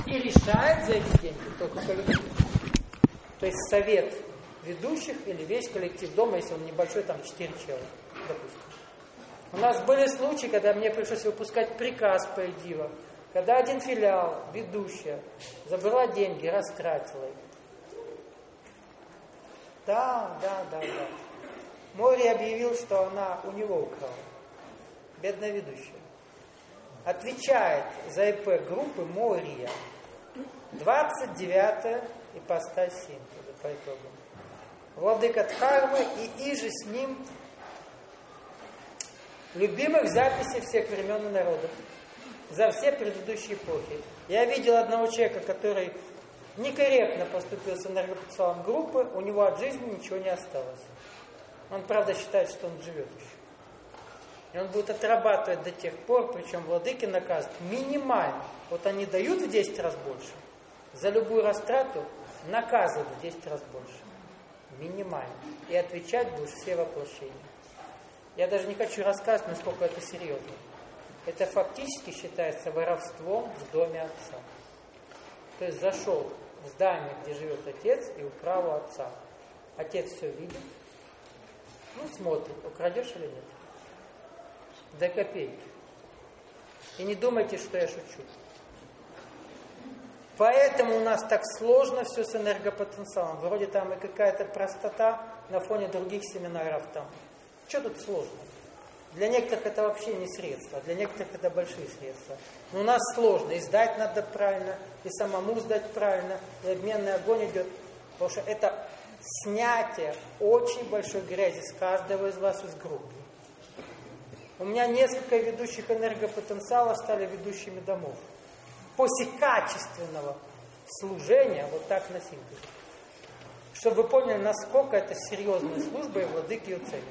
И решает за эти деньги только коллектив. То есть совет ведущих или весь коллектив дома, если он небольшой, там 4 человека, допустим. У нас были случаи, когда мне пришлось выпускать приказ по ИДИВа, когда один филиал, ведущая, забрала деньги, растратила их. Да. Мори объявил, что она у него украла. Бедная ведущая. Отвечает за ИП группы Мория. 29-я ипостась синтеза по итогам. Владыка Дхармы и иже с ним любимых записей всех времен и народов за все предыдущие эпохи. Я видел одного человека, который некорректно поступил с энергопотенциалом группы, у него от жизни ничего не осталось. Он, правда, считает, что он живет еще. И он будет отрабатывать до тех пор, причем владыки наказывают минимально. Вот они дают в 10 раз больше, за любую растрату наказывают в 10 раз больше. Минимально. И отвечать будешь все воплощения. Я даже не хочу рассказывать, насколько это серьезно. Это фактически считается воровством в доме отца. То есть зашел в здание, где живет отец, и украл у отца. Отец все видит. Смотрит, украдешь или нет. До копейки. И не думайте, что я шучу. Поэтому у нас так сложно все с энергопотенциалом. Вроде там и какая-то простота на фоне других семинаров там. Что тут сложно? Для некоторых это вообще не средства, для некоторых это большие средства. Но у нас сложно. И сдать надо правильно, и самому сдать правильно, и обменный огонь идет. Потому что это снятие очень большой грязи с каждого из вас из группы. У меня несколько ведущих энергопотенциалов стали ведущими домов. После качественного служения, вот так на синтезе. Чтобы вы поняли, насколько это серьезная служба, и владыки ее ценят.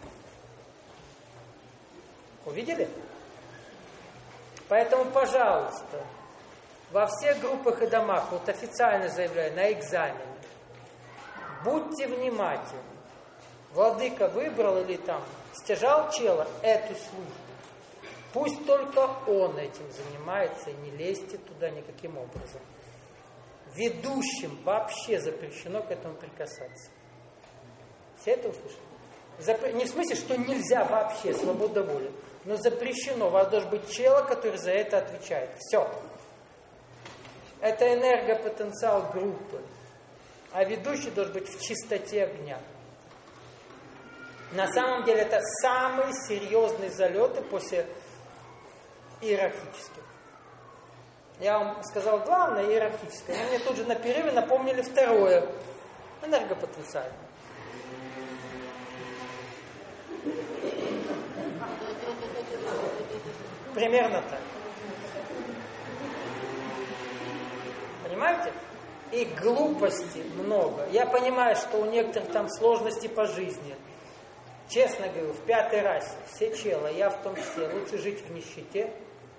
Увидели? Поэтому, пожалуйста, во всех группах и домах, вот официально заявляю, на экзамене, будьте внимательны. Владыка выбрал или там стяжал чела эту службу. Пусть только он этим занимается, и не лезьте туда никаким образом. Ведущим вообще запрещено к этому прикасаться. Все это услышали? Не в смысле, что нельзя вообще, свобода воли, но запрещено. У вас должен быть чела, который за это отвечает. Все. Это энергопотенциал группы. А ведущий должен быть в чистоте огня. На самом деле это самые серьезные залеты после иерархических. Я вам сказал главное, иерархическое. Но мне тут же на перерыве напомнили второе. Энергопотенциальное. Примерно так. Понимаете? И глупости много. Я понимаю, что у некоторых там сложности по жизни. Честно говорю, в 5-й расе, все челы, я в том числе, лучше жить в нищете,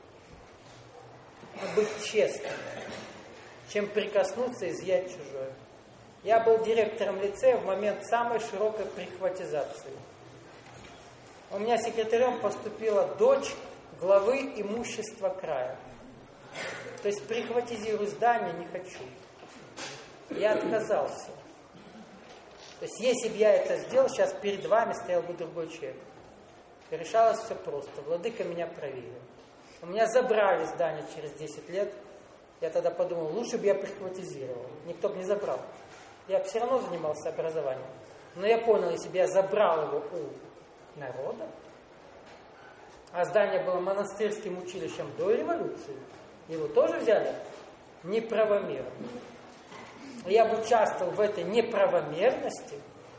быть честным, чем прикоснуться и изъять чужое. Я был директором лицея в момент самой широкой прихватизации. У меня секретарем поступила дочь главы имущества края. То есть прихватизирую здание не хочу. Я отказался. То есть если бы я это сделал, сейчас перед вами стоял бы другой человек. И решалось все просто. Владыка меня проверил. У меня забрали здание через 10 лет. Я тогда подумал, лучше бы я прихватизировал. Никто бы не забрал. Я все равно занимался образованием. Но я понял, если бы я забрал его у народа, а здание было монастырским училищем до революции, его тоже взяли неправомерно. Я бы участвовал в этой неправомерности,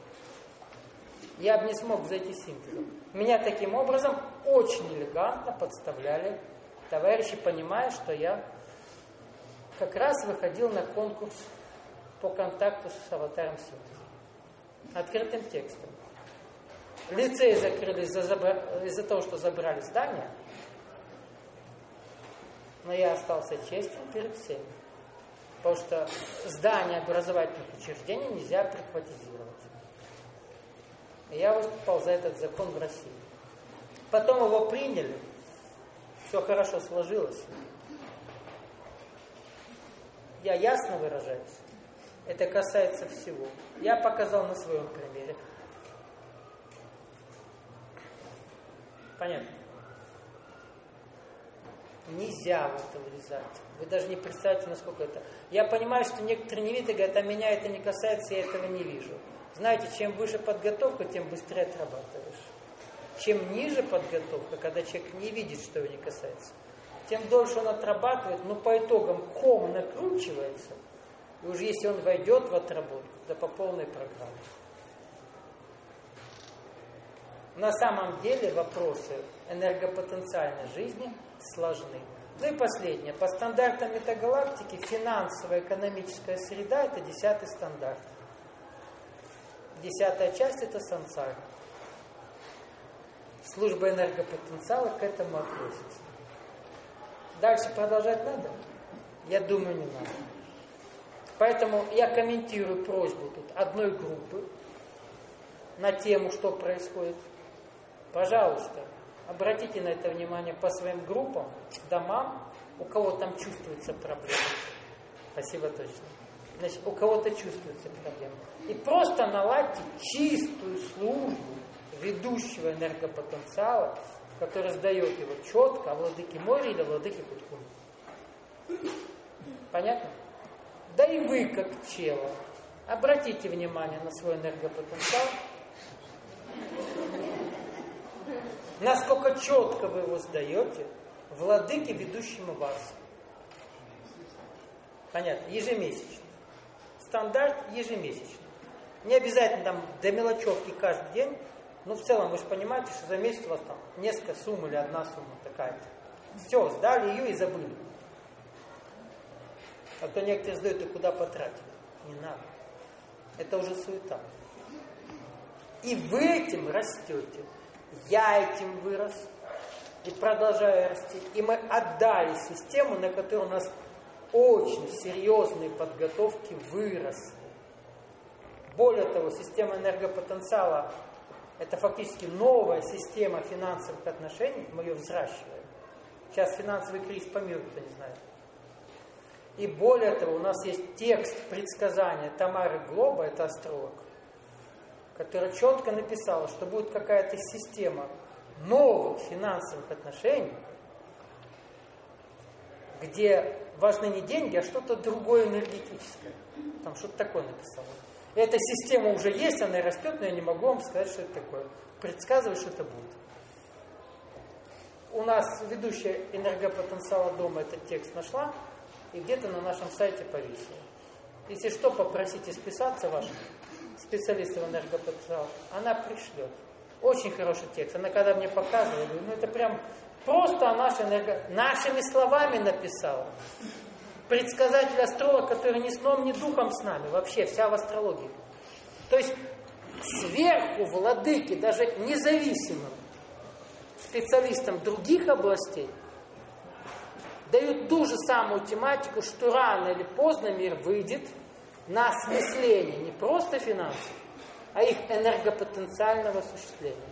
я бы не смог зайти синтезом. Меня таким образом очень элегантно подставляли товарищи, понимая, что я как раз выходил на конкурс по контакту с аватаром синтеза. Открытым текстом. Лицей закрыли из-за того, что забрали здание, но я остался честен перед всеми. Потому что здание образовательных учреждений нельзя прихватизировать. И я выступал за этот закон в России. Потом его приняли, все хорошо сложилось. Я ясно выражаюсь? Это касается всего. Я показал на своем примере. Понятно? Нельзя в это влезать. Вы даже не представляете, насколько это... Я понимаю, что некоторые невидцы говорят, а меня это не касается, я этого не вижу. Знаете, чем выше подготовка, тем быстрее отрабатываешь. Чем ниже подготовка, когда человек не видит, что его не касается, тем дольше он отрабатывает, но по итогам ком накручивается, и уже если он войдет в отработку, то по полной программе. На самом деле вопросы энергопотенциальной жизни сложны. Ну и последнее. По стандартам метагалактики финансовая экономическая среда – это 10-й стандарт. 10-я часть – это сансара. Служба энергопотенциала к этому относится. Дальше продолжать надо? Я думаю, не надо. Поэтому я комментирую просьбу тут одной группы на тему, что происходит. Пожалуйста, обратите на это внимание по своим группам, домам, у кого там чувствуется проблема. Спасибо, точно. Значит, у кого-то чувствуется проблема. И просто наладьте чистую службу ведущего энергопотенциала, который сдает его четко, а владыке моря или владыке Куткуна. Понятно? Да и вы, как чело, обратите внимание на свой энергопотенциал, насколько четко вы его сдаете владыке, ведущему вас. Понятно? Ежемесячно. Стандарт ежемесячно. Не обязательно там до мелочевки каждый день, но в целом вы же понимаете, что за месяц у вас там несколько сумм или одна сумма такая-то. Все, сдали ее и забыли. А то некоторые сдают, и куда потратили. Не надо. Это уже суета. И вы этим растете. Я этим вырос. И продолжаю расти. И мы отдали систему, на которой у нас очень серьезные подготовки выросли. Более того, система энергопотенциала – это фактически новая система финансовых отношений. Мы ее взращиваем. Сейчас финансовый кризис по миру, кто не знает. И более того, у нас есть текст предсказания Тамары Глоба, это астролог, которая четко написала, что будет какая-то система новых финансовых отношений, где важны не деньги, а что-то другое энергетическое. Там что-то такое написала. И эта система уже есть, она растет, но я не могу вам сказать, что это такое. Предсказывать, что это будет. У нас ведущая энергопотенциала дома этот текст нашла, и где-то на нашем сайте повесила. Если что, попросите списаться ваших специалистов энергопотенциала, она пришлет. Очень хороший текст. Она когда мне показывала, говорю, это прям просто нашими словами написала. Предсказатель астролог, который ни сном, ни духом с нами. Вообще, вся в астрологии. То есть, сверху владыки, даже независимым специалистам других областей, дают ту же самую тематику, что рано или поздно мир выйдет на осмысление не просто финансов, а их энергопотенциального осуществления.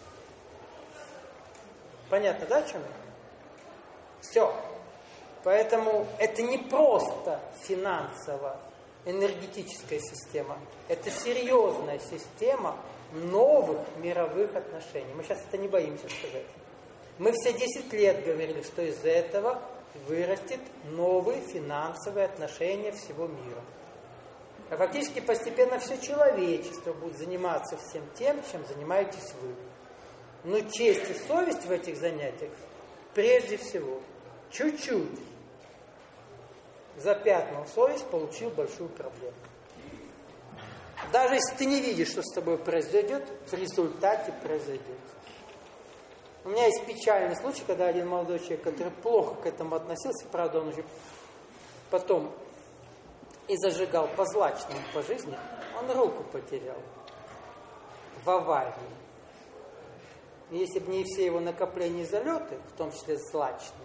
Понятно, да, о чем я? Все. Поэтому это не просто финансово-энергетическая система, это серьезная система новых мировых отношений. Мы сейчас это не боимся сказать. Мы все 10 лет говорили, что из этого вырастет новые финансовые отношения всего мира. А фактически постепенно все человечество будет заниматься всем тем, чем занимаетесь вы. Но честь и совесть в этих занятиях прежде всего чуть-чуть запятнал совесть, получил большую проблему. Даже если ты не видишь, что с тобой произойдет, в результате произойдет. У меня есть печальный случай, когда один молодой человек, который плохо к этому относился, правда, он уже потом и зажигал по-злачному по жизни, он руку потерял в аварии. И если бы не все его накопления и залеты, в том числе злачные,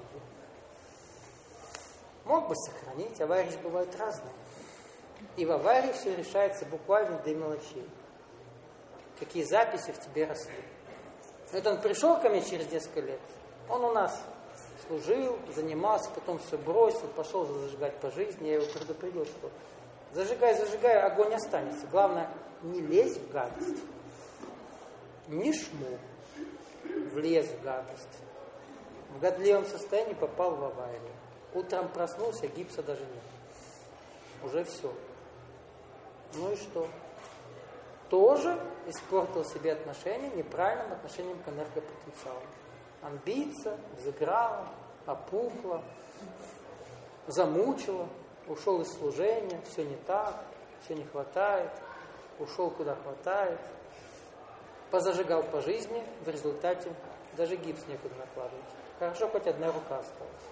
мог бы сохранить. Аварии бывают разные. И в аварии все решается буквально до мелочей. Какие записи в тебе росли. Вот он пришел ко мне через несколько лет. Он у нас служил, занимался, потом все бросил, пошел зажигать по жизни. Я его предупредил, что зажигай, огонь останется. Главное, не лезь в гадость. Не шму. Влез в гадость. В годливом состоянии попал в аварию. Утром проснулся, гипса даже нет. Уже все. Ну и что? Тоже испортил себе отношения неправильным отношением к энергопотенциалу. Амбиция взыграла, опухла, замучила, ушел из служения, все не так, все не хватает, ушел куда хватает, позажигал по жизни, в результате даже гипс некуда накладывать. Хорошо, хоть одна рука осталась.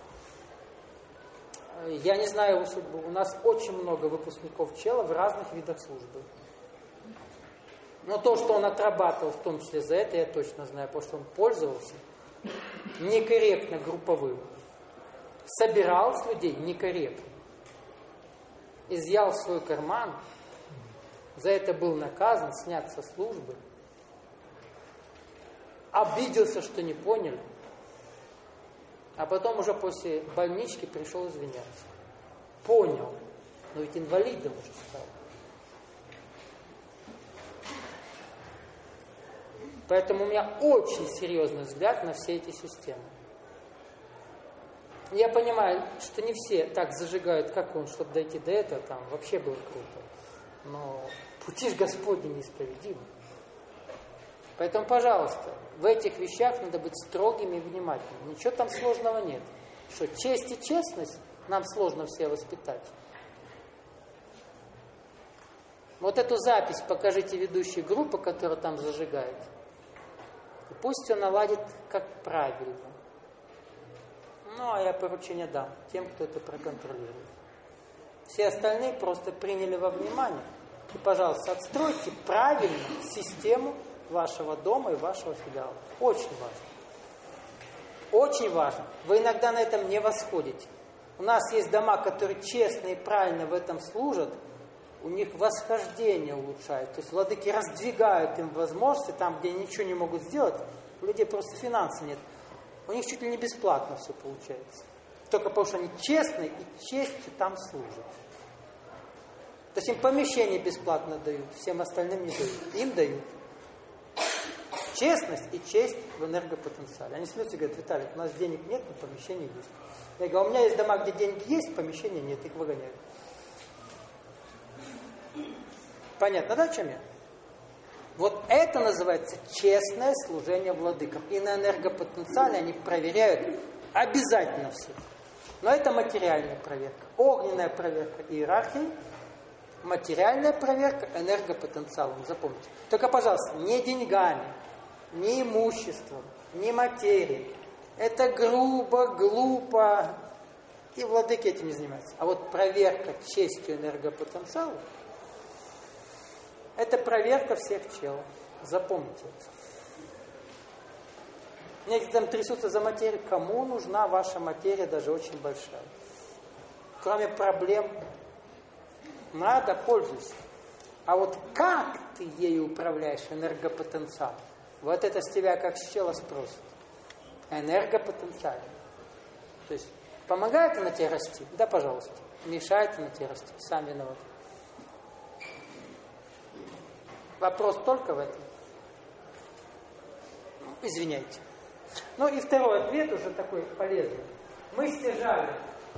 Я не знаю его судьбу. У нас очень много выпускников ЧЕЛа в разных видах службы. Но то, что он отрабатывал, в том числе за это, я точно знаю, потому что он пользовался некорректно групповым. Собирал с людей некорректно. Изъял в свой карман. За это был наказан, снят со службы. Обиделся, что не поняли. А потом уже после больнички пришел извиняться. Понял. Но ведь инвалидом уже стал. Поэтому у меня очень серьезный взгляд на все эти системы. Я понимаю, что не все так зажигают, как он, чтобы дойти до этого, там вообще было круто. Но пути ж Господни неисповедимы. Поэтому, пожалуйста, в этих вещах надо быть строгими и внимательными. Ничего там сложного нет. Что честь и честность нам сложно все воспитать. Вот эту запись покажите ведущей группы, которая там зажигает. И пусть он наладит как правильно. Ну, а я поручение дам тем, кто это проконтролирует. Все остальные просто приняли во внимание. И, пожалуйста, отстройте правильно систему вашего дома и вашего филиала. Очень важно. Очень важно. Вы иногда на этом не восходите. У нас есть дома, которые честно и правильно в этом служат. У них восхождение улучшает. То есть владыки раздвигают им возможности, там, где ничего не могут сделать, у людей просто финансов нет. У них чуть ли не бесплатно все получается. Только потому, что они честные и честью там служат. То есть им помещение бесплатно дают, всем остальным не дают. Им дают. Честность и честь в энергопотенциале. Они смеются и говорят: Виталий, у нас денег нет, но помещение есть. Я говорю: у меня есть дома, где деньги есть, помещения нет, их выгоняют. Понятно, да, о чем я? Вот это называется честное служение владыкам. И на энергопотенциале они проверяют обязательно все. Но это материальная проверка. Огненная проверка иерархии, материальная проверка энергопотенциалом. Запомните. Только, пожалуйста, не деньгами, не имуществом, не материей. Это грубо, глупо. И владыки этим не занимаются. А вот проверка честью энергопотенциала — это проверка всех чел. Запомните это. Некоторые там трясутся за материю. Кому нужна ваша материя, даже очень большая? Кроме проблем, надо, пользуйся. А вот как ты ею управляешь, энергопотенциал? Вот это с тебя как с чела спросят. Энергопотенциал. То есть, помогает она тебе расти? Да, пожалуйста. Мешает она тебе расти? Сам виноват. Вопрос только в этом. Извиняйте. Ну и второй ответ уже такой полезный. Мы стяжали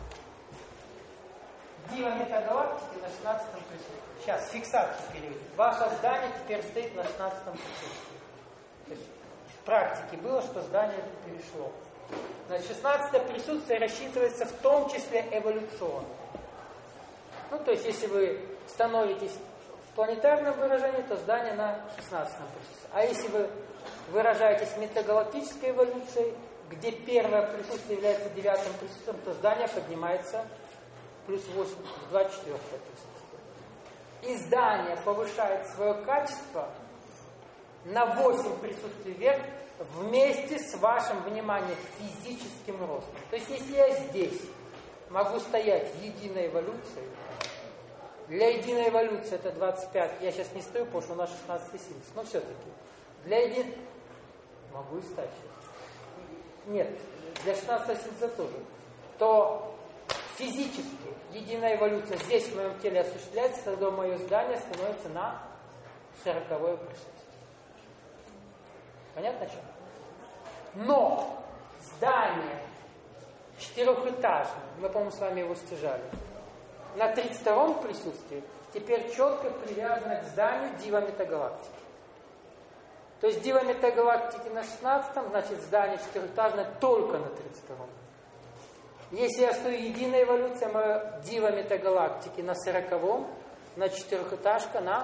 Дива метагалактики на 16-м присутствии. Сейчас фиксацию переведем. Ваше здание теперь стоит на 16-м присутствии. То есть в практике было, что здание перешло. Значит, 16-е присутствие рассчитывается в том числе эволюционно. Ну, то есть, если вы становитесь в планетарном выражении, то здание на 16-м присутствии. А если вы выражаетесь в метагалактической эволюции, где первое присутствие является 9-м присутствием, то здание поднимается плюс 8, в 24-е присутствие. И здание повышает свое качество на 8 присутствий вверх вместе с вашим, внимание, физическим ростом. То есть, если я здесь могу стоять в единой эволюции, для единой эволюции это 25, я сейчас не стою, потому что у нас 16,70, но все-таки. Для единой... Могу и стать сейчас. Нет, для 16-го синтеза тоже, то физически единая эволюция здесь в моем теле осуществляется, тогда мое здание становится на 40-е присутствие. Понятно, что? Но здание четырехэтажное, мы, по-моему, с вами его стяжали, на 32-м присутствии теперь четко привязано к зданию Дива Метагалактики. То есть Дива Метагалактики на 16-м, значит здание четырехэтажное только на 32-м. Если я стою единая эволюция, моя Дива Метагалактики на 40-м, на четырехэтажка на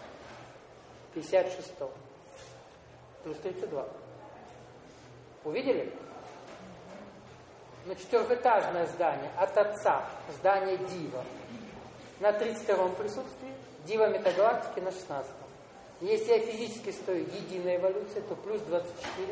56-м. Плюс 32. Увидели? Но четырехэтажное здание от Отца, здание Дива, на 32-м присутствии, Дива Метагалактики на 16-м. Если я физически стою единая эволюция, то плюс 24.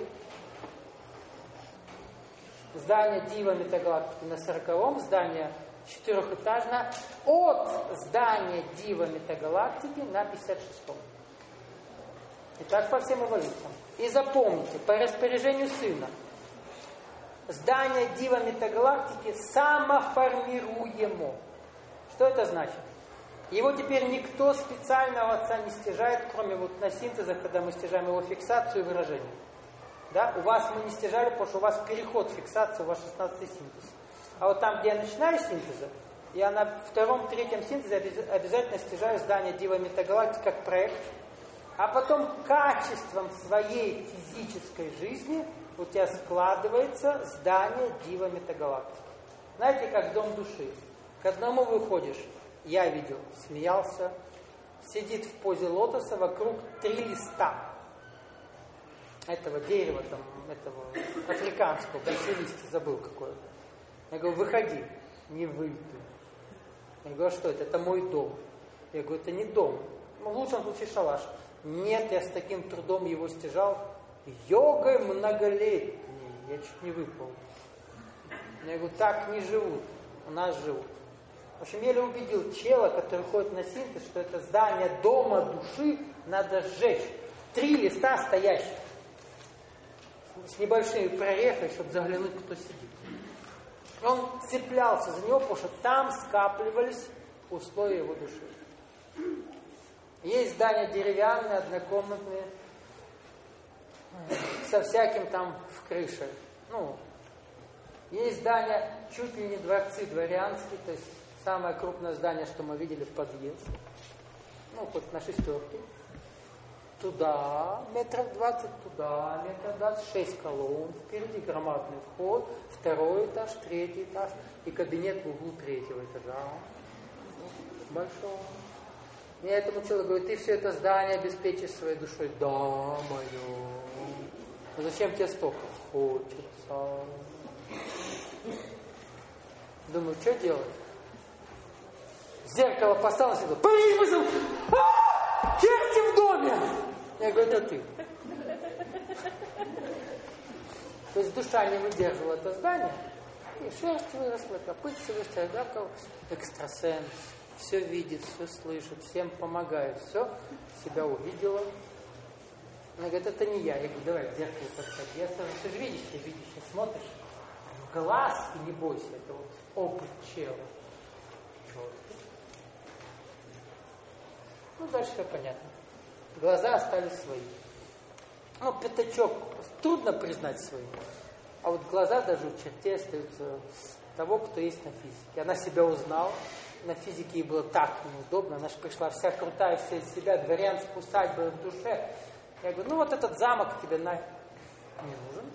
Здание Дива Метагалактики на 40-м, здание четырехэтажное от здания Дива Метагалактики на 56-м. И так по всем эволюциям. И запомните, по распоряжению Сына, здание Дива Метагалактики самоформируемо. Что это значит? Его теперь никто специально у Отца не стяжает, кроме вот на синтезах, когда мы стяжаем его фиксацию и выражение. Да? У вас мы не стяжали, потому что у вас переход фиксации, у вас 16-й синтез. А вот там, где я начинаю синтеза, я на 2-м, 3-м синтезе обязательно стяжаю здание Дива Метагалактики как проект. А потом качеством своей физической жизни у тебя складывается здание Дива Метагалактики. Знаете, как дом души. К одному выходишь, я видел, смеялся, сидит в позе лотоса, вокруг 3 листа этого дерева, там, этого африканского, большие листья, забыл какое. Я говорю, выходи, не выйду. Я говорю, а что это? Это мой дом. Я говорю, это не дом. Ну, в лучшем случае шалаш. Нет, я с таким трудом его стяжал. Йогой многолетней. Я чуть не выпал. Я говорю, так не живут. У нас живут. В общем, еле убедил чела, который ходит на синтез, что это здание дома души надо сжечь. 3 листа стоящих. С небольшими прорехой, чтобы заглянуть, кто сидит. Он цеплялся за него, потому что там скапливались условия его души. Есть здания деревянные, однокомнатные, со всяким там в крыше. Ну, есть здания чуть ли не дворцы дворянские, то есть самое крупное здание, что мы видели в подъезде. Ну, хоть на 6. Туда, 20 метров, туда, 20 метров, 6 колонн, впереди громадный вход, 2-й этаж, 3-й этаж и кабинет в углу 3-го этажа. Большого. Я этому человеку говорю, ты все это здание обеспечишь своей душой. Да, мое. Ну зачем тебе столько? Хочется. Думаю, что делать? Зеркало поставил себе. Черти в доме! Я говорю, это ты. То есть душа не выдерживала это здание, и шерсть выросла, копытца выросла, да, как экстрасенс. Все видит, все слышит, всем помогает, все, себя увидела. Она говорит, это не я. Я говорю, давай в зеркало подходи. Я скажу, ты же видишь, смотришь. В глаз, и не бойся, это вот опыт чела. Ну, дальше все понятно. Глаза остались свои. Ну, пятачок трудно признать своим. А вот глаза даже у чертей остаются того, кто есть на физике. Она себя узнала. На физике ей было так неудобно. Она же пришла вся крутая, вся из себя, дворянская усадьба в душе. Я говорю, ну вот этот замок тебе не нужен.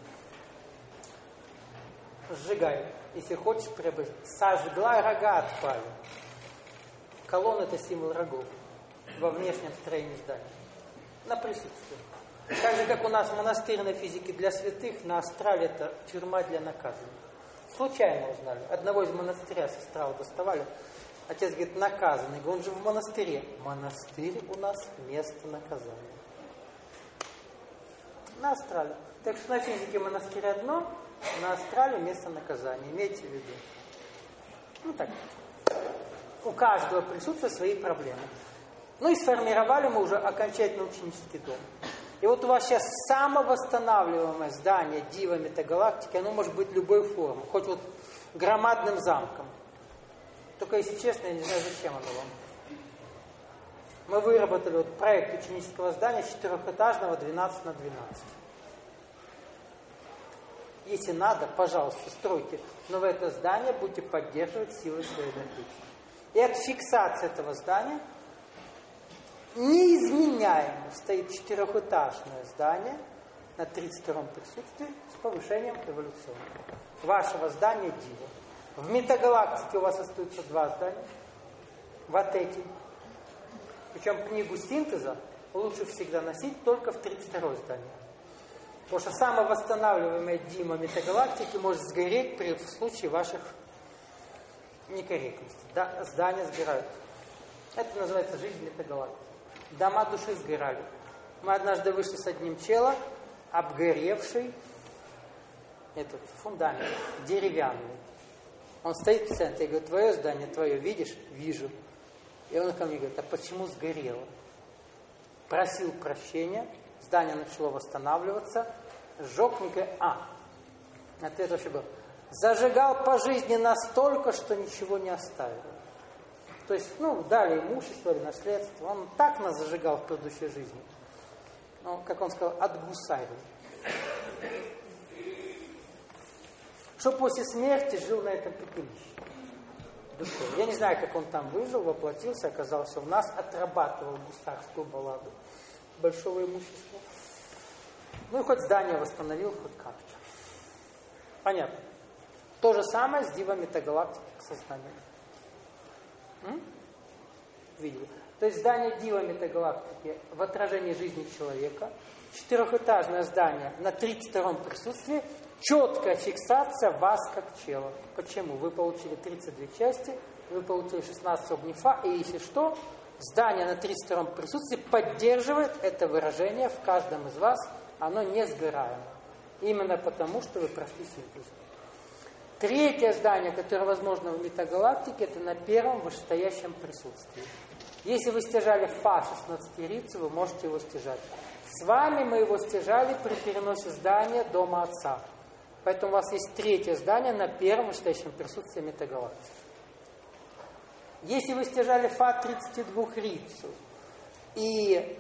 Сжигай. Если хочешь приобрести. Сожгла, рога отпали. Колонна — это символ рогов во внешнем строении здания. На присутствие. Так же, как у нас монастырь на физике для святых, на астрале это тюрьма для наказанных. Случайно узнали. Одного из монастыря с астрала доставали. Отец говорит, наказанный. Говорит, он же в монастыре. Монастырь у нас место наказания. На астрале. Так что на физике монастырь одно, на астрале место наказания. Имейте в виду. Ну так. У каждого присутствуют свои проблемы. Ну и сформировали мы уже окончательно ученический дом. И вот у вас сейчас самовосстанавливаемое здание Дива метагалактики, оно может быть любой формы, хоть вот громадным замком. Только, если честно, я не знаю, зачем оно вам. Мы выработали вот проект ученического здания 4-этажного 12 на 12. Если надо, пожалуйста, стройте. Но в это здание будете поддерживать силы своей энергии. И от фиксации этого здания неизменяемо стоит 4-этажное здание на 32-м присутствии с повышением эволюционного. Вашего здания Дива. В метагалактике у вас остаются 2 здания. Вот эти. Причем книгу синтеза лучше всегда носить только в 32-е здание. Потому что самовосстанавливаемая Дима метагалактики может сгореть в случае ваших некорректностей. Да, здания сгорают. Это называется жизнь метагалактики. Дома души сгорали. Мы однажды вышли с одним челом, обгоревший этот фундамент, деревянный. Он стоит в центре, я говорю, твое здание, твое, видишь? Вижу. И он ко мне говорит, а почему сгорело? Просил прощения, здание начало восстанавливаться, сжег, не говорит, ответ вообще был, зажигал по жизни настолько, что ничего не оставил. То есть, дали имущество или наследство, он так нас зажигал в предыдущей жизни. Как он сказал, отгусарил. Что после смерти жил на этом пепелище. Я не знаю, как он там выжил, воплотился, оказался у нас, отрабатывал гусарскую балладу большого имущества. И хоть здание восстановил, хоть как-то. Понятно. То же самое с Дива метагалактики к созданию. Видели? То есть здание Дива метагалактики в отражении жизни человека, 4-этажное здание на 32-м присутствии, четкая фиксация вас как чела. Почему? Вы получили 32 части, вы получили 16 огнефа, и если что, здание на 32-м присутствии поддерживает это выражение в каждом из вас, оно не сгораемо. Именно потому, что вы прошли синтез. Третье здание, которое возможно в метагалактике, это на 1-м вышестоящем присутствии. Если вы стяжали Фа 16-рицу, вы можете его стяжать. С вами мы его стяжали при переносе здания Дома Отца. Поэтому у вас есть 3-е здание на 1-м вышестоящем присутствии метагалактики. Если вы стяжали Фа 32-рицу и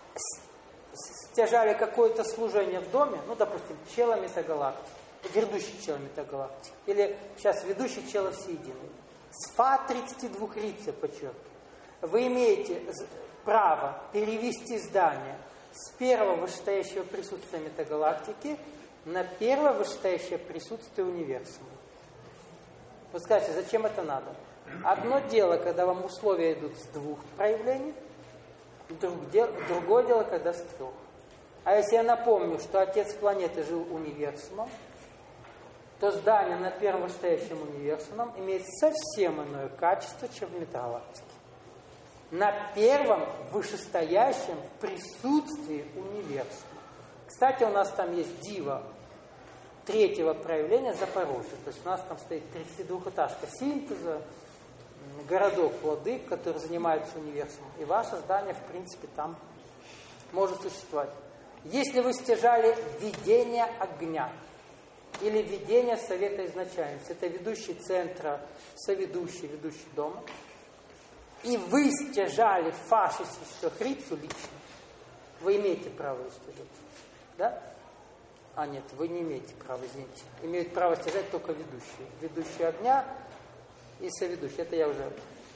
стяжали какое-то служение в доме, допустим, чела метагалактики, ведущий чела метагалактики, или сейчас ведущий чела всеединый, с Фа 32-рицы, подчеркиваю, вы имеете право перевести здание с 1-го вышестоящего присутствия метагалактики на 1-е вышестоящее присутствие универсума. Вы скажете, зачем это надо? Одно дело, когда вам условия идут с 2 проявлений, другое дело, когда с 3. А если я напомню, что отец планеты жил универсумом, то здание на 1-м вышестоящем универсумом имеет совсем иное качество, чем в метагалактике. На 1-м вышестоящем присутствии универсума. Кстати, у нас там есть Дива 3-го проявления Запорожья. То есть у нас там стоит 32-этажка синтеза, городок Владык, который занимается универсумом. И ваше здание, в принципе, там может существовать. Если вы стяжали видение огня или видение совета изначальности, это ведущий центра, соведущий, ведущий дома, и вы стяжали Фа 64-рицу лично, вы имеете право стяжать. Да? Нет, вы не имеете права, извините. Имеют право стяжать только ведущие. Ведущие огня и соведущие. Это я уже...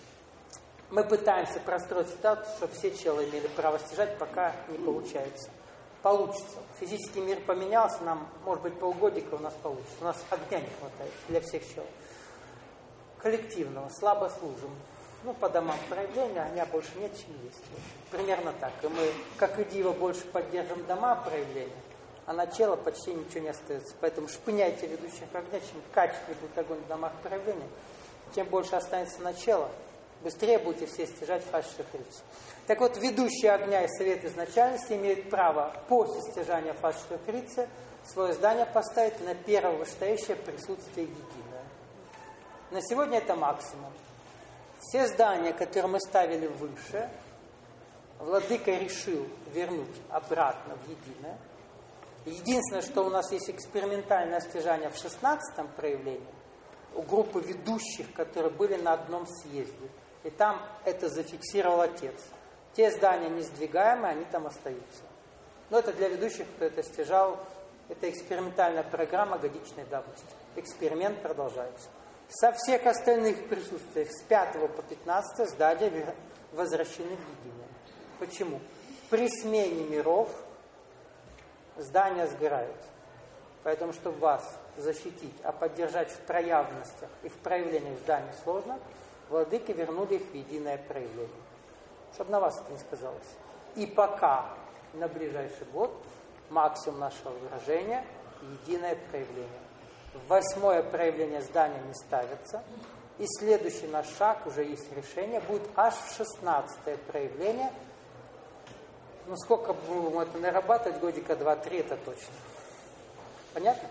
Мы пытаемся простроить ситуацию, чтобы все челы имели право стяжать, пока не получается. Получится. Физический мир поменялся, нам, может быть, полгодика у нас получится. У нас огня не хватает для всех чел. Коллективного, слабо служим. По домам проявления огня больше нет, чем есть. Примерно так. И мы, как и Дива, больше поддержим дома проявления, а на чело почти ничего не остается. Поэтому шпыняйте ведущих огня, чем качественнее будет огонь в домах проявления, тем больше останется на чело. Быстрее будете все стяжать Фа 64-рицу. Так вот, ведущие огня и совет изначальности имеют право после стяжания Фа 64-рицы свое здание поставить на 1-го вышестоящее присутствие единое. На сегодня это максимум. Все здания, которые мы ставили выше, Владыка решил вернуть обратно в единое. Единственное, что у нас есть экспериментальное стяжание в 16-м проявлении, у группы ведущих, которые были на одном съезде. И там это зафиксировал отец. Те здания не сдвигаемые, они там остаются. Но это для ведущих, кто это стяжал. Это экспериментальная программа годичной давности. Эксперимент продолжается. Со всех остальных присутствиях с 5 по 15 здания возвращены в единое. Почему? При смене миров здания сгорают. Поэтому, чтобы вас защитить, а поддержать в проявленностях и в проявлениях зданий сложно, владыки вернули их в единое проявление. Чтобы на вас это не сказалось. И пока на ближайший год максимум нашего выражения – единое проявление. 8-е проявление здания не ставится. И следующий наш шаг, уже есть решение, будет аж в 16-е проявление. Ну, сколько будем это нарабатывать, годика 2-3, это точно. Понятно?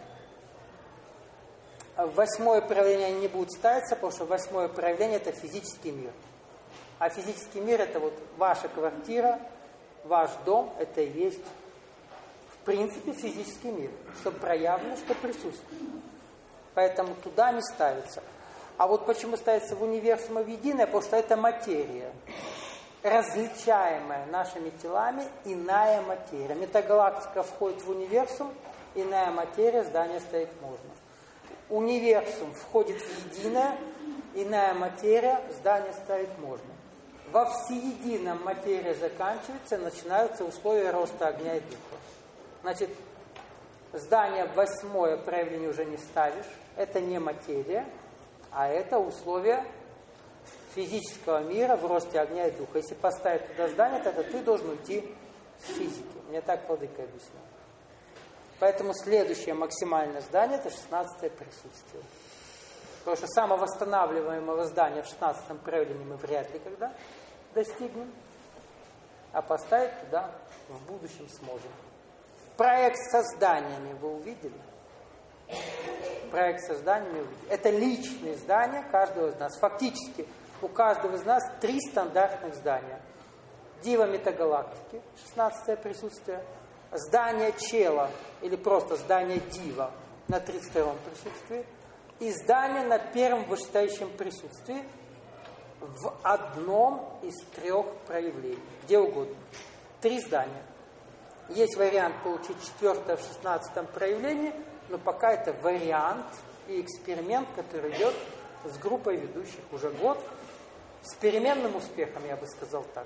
А 8-е проявление не будет ставиться, потому что 8-е проявление – это физический мир. А физический мир – это вот ваша квартира, ваш дом, это и есть, в принципе, физический мир. Что проявлено, что присутствует. Поэтому туда не ставится. А вот почему ставится в универсум в единое? Потому что это материя, различаемая нашими телами, иная материя. Метагалактика входит в универсум, иная материя, здание ставить можно. Универсум входит в единое, иная материя, здание ставить можно. Во всеедином материя заканчивается, начинаются условия роста огня и духа. Значит, здание 8-е проявление уже не ставишь, это не материя, а это условия физического мира в росте огня и духа. Если поставить туда здание, тогда ты должен уйти с физики. Мне так владыка объяснил. Поэтому следующее максимальное здание – это 16-е присутствие. Потому что самовосстанавливаемого здания в 16-м проявлении мы вряд ли когда достигнем, а поставить туда в будущем сможем. Проект с зданиями вы увидели? Проект со зданиями увидели. Это личные здания каждого из нас. Фактически у каждого из нас 3 стандартных здания. Дива метагалактики, 16-е присутствие. Здание чела, или просто здание дива на 32-м присутствии. И здание на первом вышестоящем присутствии в одном из 3 проявлений. Где угодно. 3 здания. Есть вариант получить 4-е в 16-м проявлении, но пока это вариант и эксперимент, который идет с группой ведущих уже год. С переменным успехом, я бы сказал так.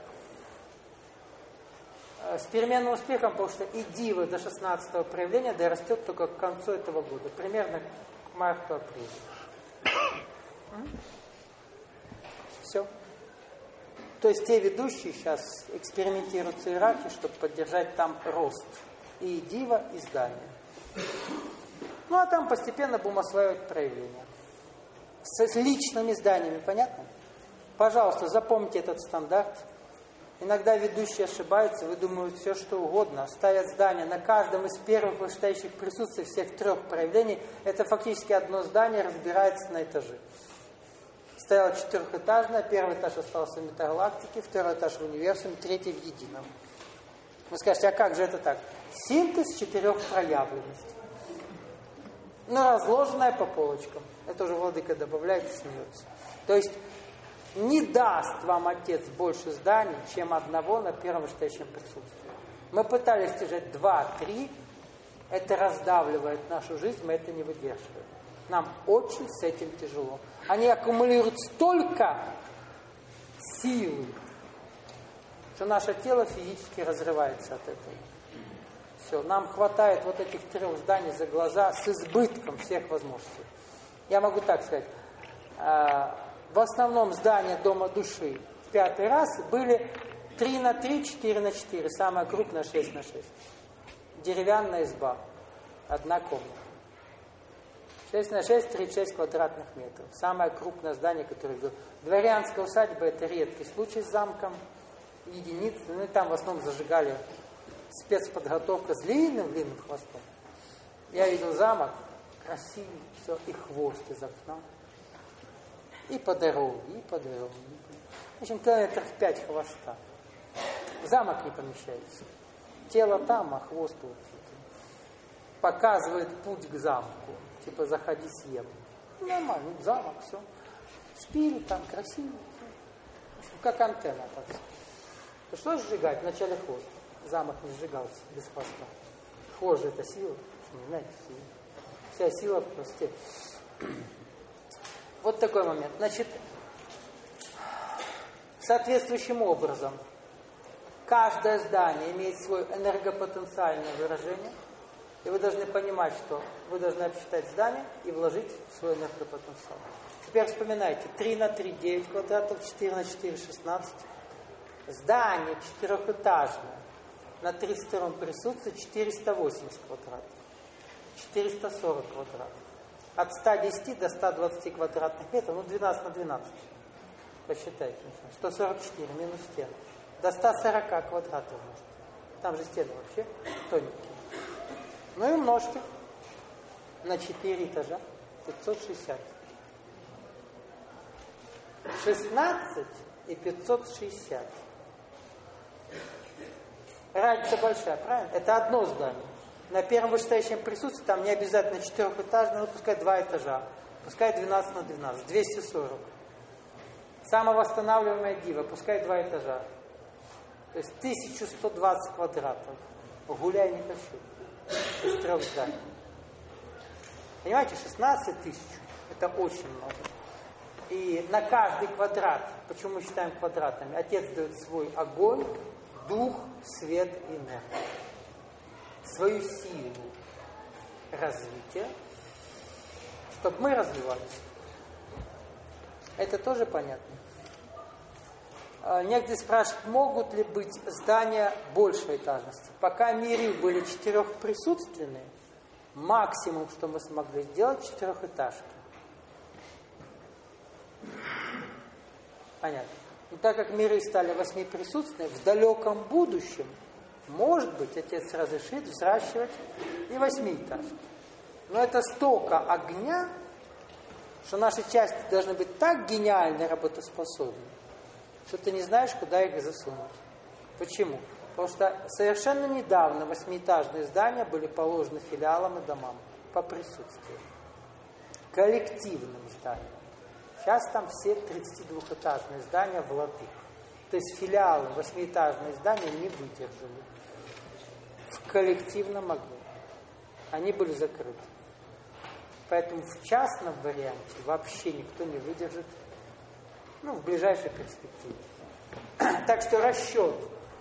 С переменным успехом, потому что и дива до 16-го проявления дорастет только к концу этого года. Примерно к марту-апрелю. Все. То есть те ведущие сейчас экспериментируют с иерархией, чтобы поддержать там рост и дива, и здания. Ну а там постепенно будем осваивать проявления. С личными зданиями, понятно? Пожалуйста, запомните этот стандарт. Иногда ведущие ошибаются, выдумывают все, что угодно. Ставят здания на каждом из первых вышестоящих присутствий всех 3 проявлений. Это фактически одно здание, разбирается на этажи. Стояло 4-этажное, 1-й этаж остался в метагалактике, 2-й этаж в универсуме, 3-й в едином. Вы скажете, а как же это так? Синтез 4 проявленностей. Но разложенная по полочкам. Это уже владыка добавляет и смеется. То есть не даст вам Отец больше зданий, чем одного на первом вышестоящем присутствии. Мы пытались стяжать 2-3, это раздавливает нашу жизнь, мы это не выдерживаем. Нам очень с этим тяжело. Они аккумулируют столько силы, что наше тело физически разрывается от этого. Все, нам хватает вот этих 3 зданий за глаза с избытком всех возможностей. Я могу так сказать. В основном здания Дома Души в 5-й раз были 3×3, 4×4, самая крупная 6×6. Деревянная изба, 1 комната. 6×6, 36 квадратных метров. Самое крупное здание, которое было. Дворянская усадьба – это редкий случай с замком, единицы. Ну и там в основном зажигали спецподготовка с длинным хвостом. Я видел замок, красивый, все, и хвост из окна. И по дороге, и по дороге. В общем, километров 5 хвоста. Замок не помещается. Тело там, а хвост вот. Показывает путь к замку. Типа, заходи, съем. Нормально, замок, все. Спили там, красиво. Как антенна. Так. То что сжигать? Вначале хвост. Замок не сжигался без хвоста. Хвост же это сила. Не знаете, сила. Вся сила в хвосте. Вот такой момент. Значит, соответствующим образом каждое здание имеет свое энергопотенциальное выражение. И вы должны понимать, что вы должны обсчитать здание и вложить в свой энергопотенциал. Теперь вспоминайте. 3 на 3, 9 квадратов, 4 на 4, 16. Здание четырехэтажное на 32-м присутствии 480 квадратов. 440 квадратов. От 110 до 120 квадратных метров, 12 на 12. Посчитайте. 144 минус стены. До 140 квадратов может. Там же стены вообще тоненькие. Ну и умножьте на 4 этажа. 560. 16 и 560. Разница большая, правильно? Это одно здание. На первом вышестоящем присутствии там не обязательно четырехэтажное, но пускай 2 этажа. Пускай 12 на 12. 240. Самовосстанавливаемая дива. Пускай 2 этажа. То есть 1120 квадратов. Гуляй не хочу. Из 3 зданий. Понимаете, 16 тысяч. Это очень много. И на каждый квадрат, почему мы считаем квадратами, Отец дает свой огонь, дух, свет и энергию. Свою силу развития, чтобы мы развивались. Это тоже понятно. Некоторые спрашивают, могут ли быть здания большей этажности. Пока миры были 4-присутственные, максимум, что мы смогли сделать, 4-этажки. Понятно. Но так как миры стали 8-присутственными, в далеком будущем, может быть, Отец разрешит взращивать и 8-этажки. Но это столько огня, что наши части должны быть так гениально работоспособны, что ты не знаешь, куда их засунуть. Почему? Потому что совершенно недавно 8-этажные здания были положены филиалам и домам по присутствию. Коллективным зданиям. Сейчас там все 32-этажные здания в латы. То есть филиалы 8-этажные здания не выдержали. В коллективном огне. Они были закрыты. Поэтому в частном варианте вообще никто не выдержит, в ближайшей перспективе. Так что расчет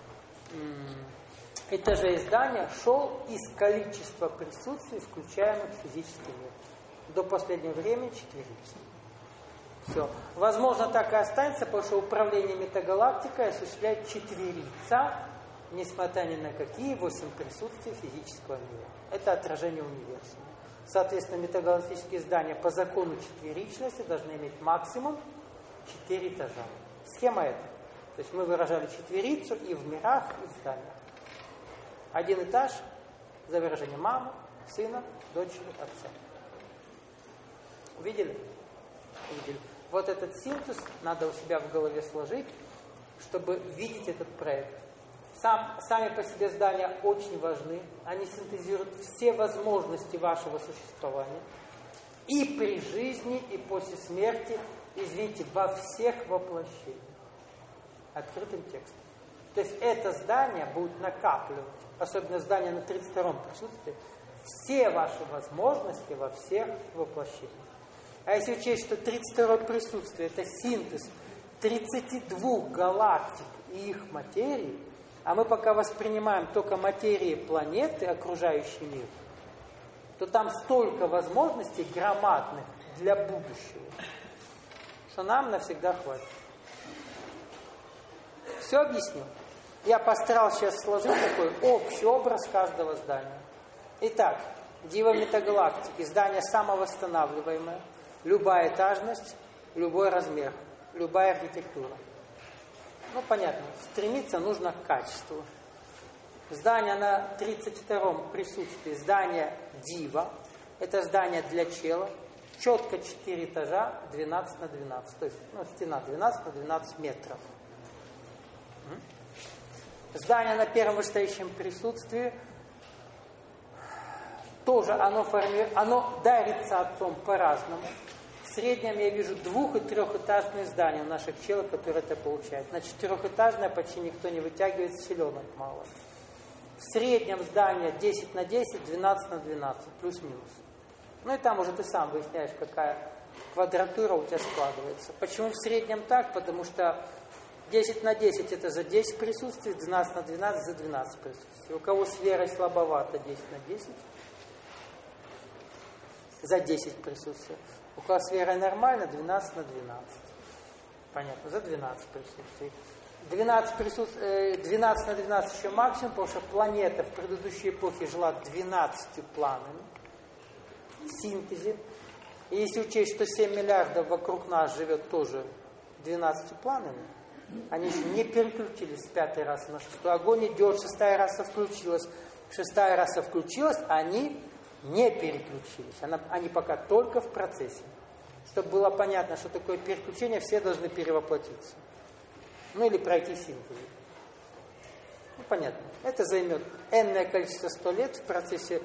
этажей здания шел из количества присутствий, включаемых в физический мир. До последнего времени 4. Все. Возможно, так и останется, потому что управление метагалактикой осуществляет 4 лица, несмотря ни на какие 8 присутствий физического мира. Это отражение универсума. Соответственно, метагалактические здания по закону четверичности должны иметь максимум 4 этажа. Схема эта. То есть мы выражали четверицу и в мирах, и в зданиях. 1 этаж за выражение мамы, сына, дочери, отца. Увидели? Увидели. Вот этот синтез надо у себя в голове сложить, чтобы видеть этот проект. Сами по себе здания очень важны. Они синтезируют все возможности вашего существования. И при жизни, и после смерти, извините, во всех воплощениях. Открытым текстом. То есть это здание будет накапливать, особенно здание на 32-м присутствии, все ваши возможности во всех воплощениях. А если учесть, что 32-е присутствие – это синтез 32 галактик и их материи, а мы пока воспринимаем только материи планеты, окружающий мир, то там столько возможностей громадных для будущего, что нам навсегда хватит. Все объяснил? Я постарался сейчас сложить такой общий образ каждого здания. Итак, дива метагалактики, здание самовосстанавливаемое, любая этажность, любой размер, любая архитектура. Понятно, стремиться нужно к качеству. Здание на 32-м присутствии, здание дива, это здание для чела, четко 4 этажа, 12 на 12, то есть стена 12 на 12 метров. Здание на первом вышестоящем присутствии тоже оно дарится Отцом по-разному. В среднем я вижу 2- и 3-этажные здания у наших челов, которые это получают. На 4-этажное почти никто не вытягивает, селенок мало. В среднем здание 10 на 10, 12 на 12, плюс-минус. Ну и там уже ты сам выясняешь, какая квадратура у тебя складывается. Почему в среднем так? Потому что 10 на 10 это за 10 присутствий, 12 на 12 за 12 присутствий. У кого с верой слабовато 10 на 10, за 10 присутствий. У кого с верой нормально 12 на 12. Понятно, за 12 присутствий. 12 на 12 еще максимум, потому что планета в предыдущей эпохе жила 12 планами в синтезе. И если учесть, что 7 миллиардов вокруг нас живет тоже 12 планами, они еще не переключились с 5-й расы на 6-ю. Огонь идет, 6-я раса включилась, 6-я раса включилась, они не переключились. Они пока только в процессе. Чтобы было понятно, что такое переключение, все должны перевоплотиться. Ну или пройти синтез. Ну, понятно. Это займет энное количество 100 лет в процессе...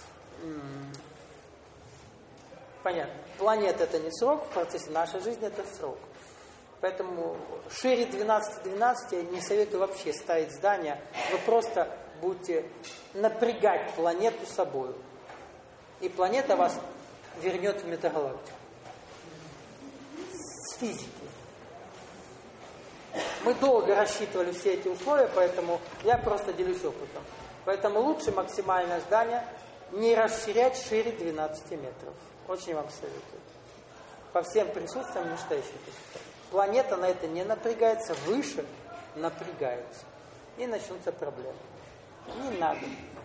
Понятно. Планета это не срок, в процессе нашей жизни это срок. Поэтому шире 12-12 я не советую вообще ставить здания. Вы просто будете напрягать планету собой. И планета вас вернет в метагалактику. С физики. Мы долго рассчитывали все эти условия, поэтому я просто делюсь опытом. Поэтому лучше максимальное здание не расширять шире 12 метров. Очень вам советую. По всем присутствиям настоящих. Планета на это не напрягается, выше напрягается. И начнутся проблемы. Не надо.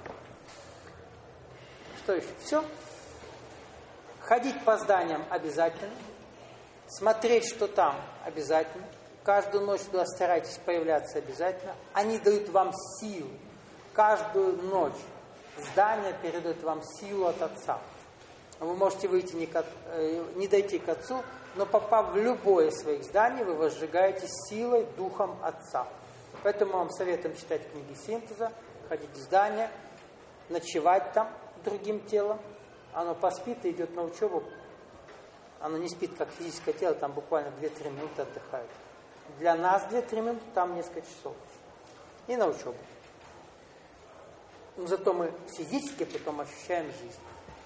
Что еще? Все. Ходить по зданиям обязательно. Смотреть, что там, обязательно. Каждую ночь туда старайтесь появляться обязательно. Они дают вам силу. Каждую ночь здание передает вам силу от Отца. Вы можете выйти не дойти к Отцу, но попав в любое из своих зданий, вы возжигаете силой, духом Отца. Поэтому мы вам советуем читать книги синтеза, ходить в здание, ночевать там другим телом. Оно поспит и идет на учебу. Оно не спит, как физическое тело, там буквально 2-3 минуты отдыхает. Для нас 2-3 минуты, там несколько часов. И на учебу. Но зато мы физически потом ощущаем жизнь.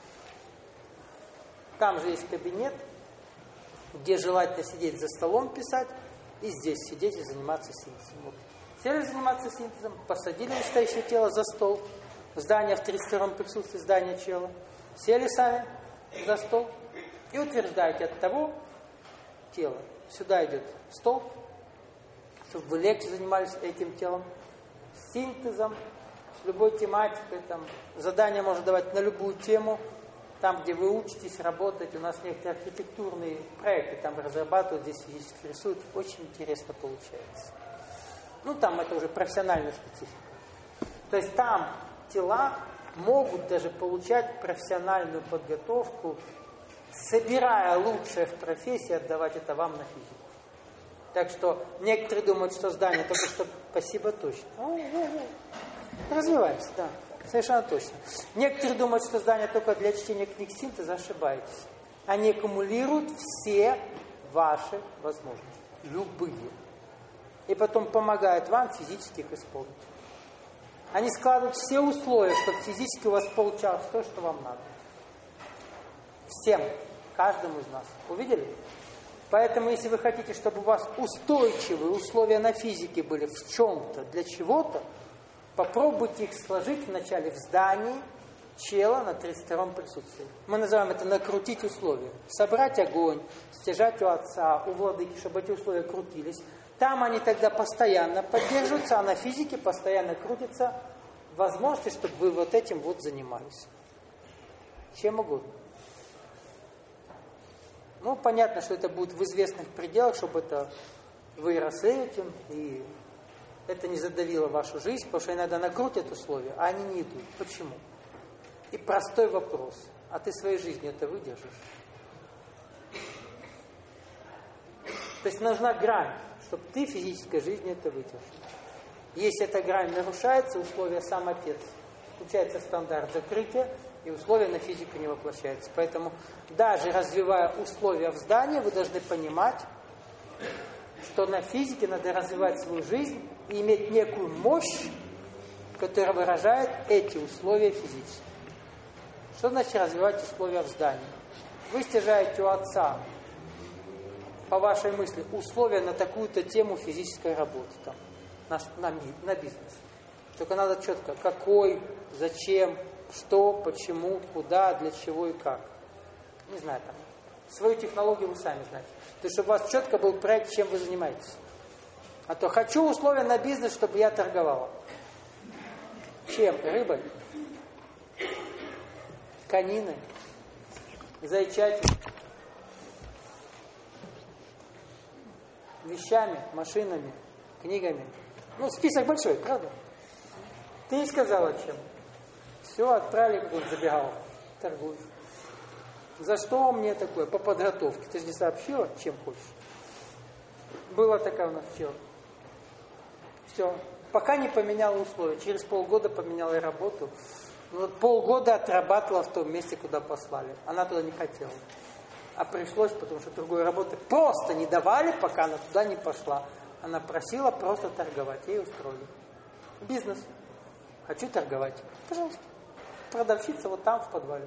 Там же есть кабинет, где желательно сидеть за столом писать, и здесь сидеть и заниматься синтезом. Вот. Сели заниматься синтезом, посадили настоящее тело за стол, здание в 32-м присутствии здания чела, сели сами за стол и утверждаете от того тела. Сюда идет стол, чтобы вы легче занимались этим телом, синтезом, с любой тематикой. Там, задание можно давать на любую тему. Там, где вы учитесь работать, у нас некоторые архитектурные проекты там разрабатывают, здесь физически рисуют. Очень интересно получается. Ну, там это уже профессиональная специфика. То есть там тела могут даже получать профессиональную подготовку, собирая лучшее в профессии, отдавать это вам на физику. Так что некоторые думают, что здание только что... Спасибо, точно. Развиваемся, да. Совершенно точно. Некоторые думают, что здание только для чтения книг синтеза, ошибаетесь. Они аккумулируют все ваши возможности. Любые. И потом помогают вам физически их исполнить. Они складывают все условия, чтобы физически у вас получалось то, что вам надо. Всем. Каждому из нас. Увидели? Поэтому, если вы хотите, чтобы у вас устойчивые условия на физике были в чем-то, для чего-то, попробуйте их сложить вначале в здании чела на 32-м присутствии. Мы называем это накрутить условия. Собрать огонь, стяжать у Отца, у Владыки, чтобы эти условия крутились. Там они тогда постоянно поддерживаются, а на физике постоянно крутится возможность, чтобы вы вот этим вот занимались. Чем угодно. Ну, понятно, что это будет в известных пределах, чтобы это вы росли этим, и это не задавило вашу жизнь, потому что иногда накрутят условия, а они не идут. Почему? И простой вопрос. А ты своей жизнью это выдержишь? То есть нужна грань, чтобы ты физической жизнью это выдержал. Если эта грань нарушается, условия сам отец. Включается стандарт закрытия, и условия на физику не воплощаются. Поэтому даже развивая условия в здании, вы должны понимать, что на физике надо развивать свою жизнь и иметь некую мощь, которая выражает эти условия физически. Что значит развивать условия в здании? Вы стяжаете у отца, по вашей мысли, условия на такую-то тему физической работы, там, на бизнес. Только надо четко, какой, зачем, что, почему, куда, для чего и как. Не знаю, там. Свою технологию вы сами знаете. То есть, чтобы у вас четко был проект, чем вы занимаетесь. А то хочу условия на бизнес, чтобы я торговала. Чем? Рыбой? Кониной? Зайчатиной? Вещами, машинами, книгами? Ну, список большой, правда? Ты не сказала, чем. Все, отправили, как он забегал. Торгуешь. За что мне такое? По подготовке. Ты же не сообщила, чем хочешь. Была такая у нас вчера. Все. Пока не поменяла условия. Через полгода поменяла и работу. Но полгода отрабатывала в том месте, куда послали. Она туда не хотела. А пришлось, потому что другой работы просто не давали, пока она туда не пошла. Она просила просто торговать. Ей устроили. Бизнес. Хочу торговать. Пожалуйста. Продавщица вот там, в подвале.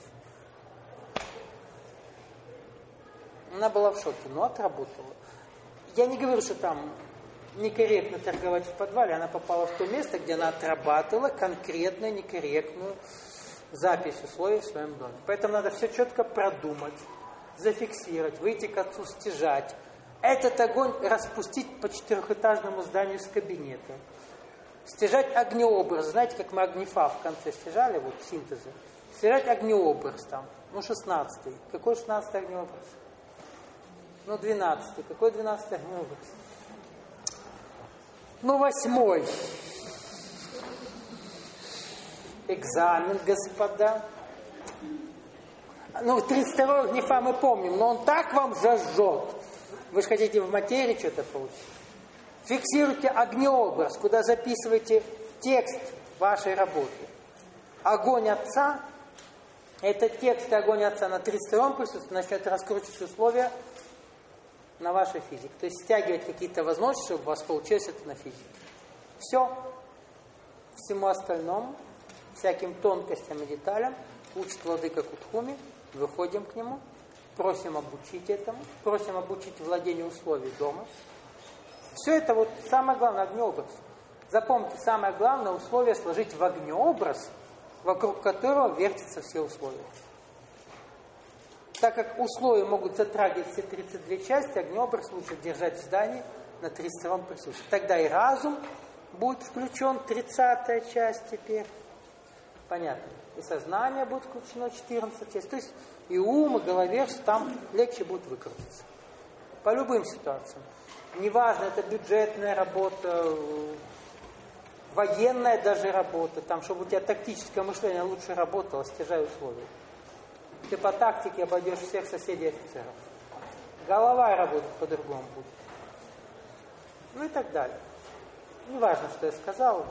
Она была в шоке, но отработала. Я не говорю, что там некорректно торговать в подвале. Она попала в то место, где она отрабатывала конкретную, некорректную запись условий в своем доме. Поэтому надо все четко продумать, зафиксировать, выйти к отцу, стяжать. Этот огонь распустить по 4-этажному зданию с кабинета. Стяжать огнеобраз. Знаете, как мы огнефа в конце стяжали, вот синтезы. Стяжать огнеобраз там. 16-й. Какой 16-й огнеобраз? 12-й. Какой 12-й огнеобраз? 8-й. Экзамен, господа. 32-й огнефа мы помним, но он так вам зажжет. Вы же хотите в материи что-то получить. Фиксируйте огнеобраз, куда записываете текст вашей работы. Огонь отца, это текст и огонь отца на 32-м присутствии начнет раскручивать условия на вашей физике. То есть стягивать какие-то возможности, чтобы у вас получилось это на физике. Все. Всему остальному, всяким тонкостям и деталям, учит владыка Кутхуми, выходим к нему, просим обучить этому, просим обучить владению условий дома. Все это вот самое главное, огнеобраз. Запомните, самое главное условие сложить в огнеобраз, вокруг которого вертятся все условия. Так как условия могут затрагивать все 32 части, огнеобраз лучше держать в здании на 32-м присутствии. Тогда и разум будет включен, 30-я часть теперь. Понятно. И сознание будет включено, 14-я часть. То есть и ум, и голове, там легче будет выкрутиться. По любым ситуациям. Неважно, это бюджетная работа, военная даже работа, там, чтобы у тебя тактическое мышление лучше работало, стяжай условия. Ты по тактике обойдешь всех соседей и офицеров. Голова работает по-другому будет. Ну и так далее. Неважно, что я сказал.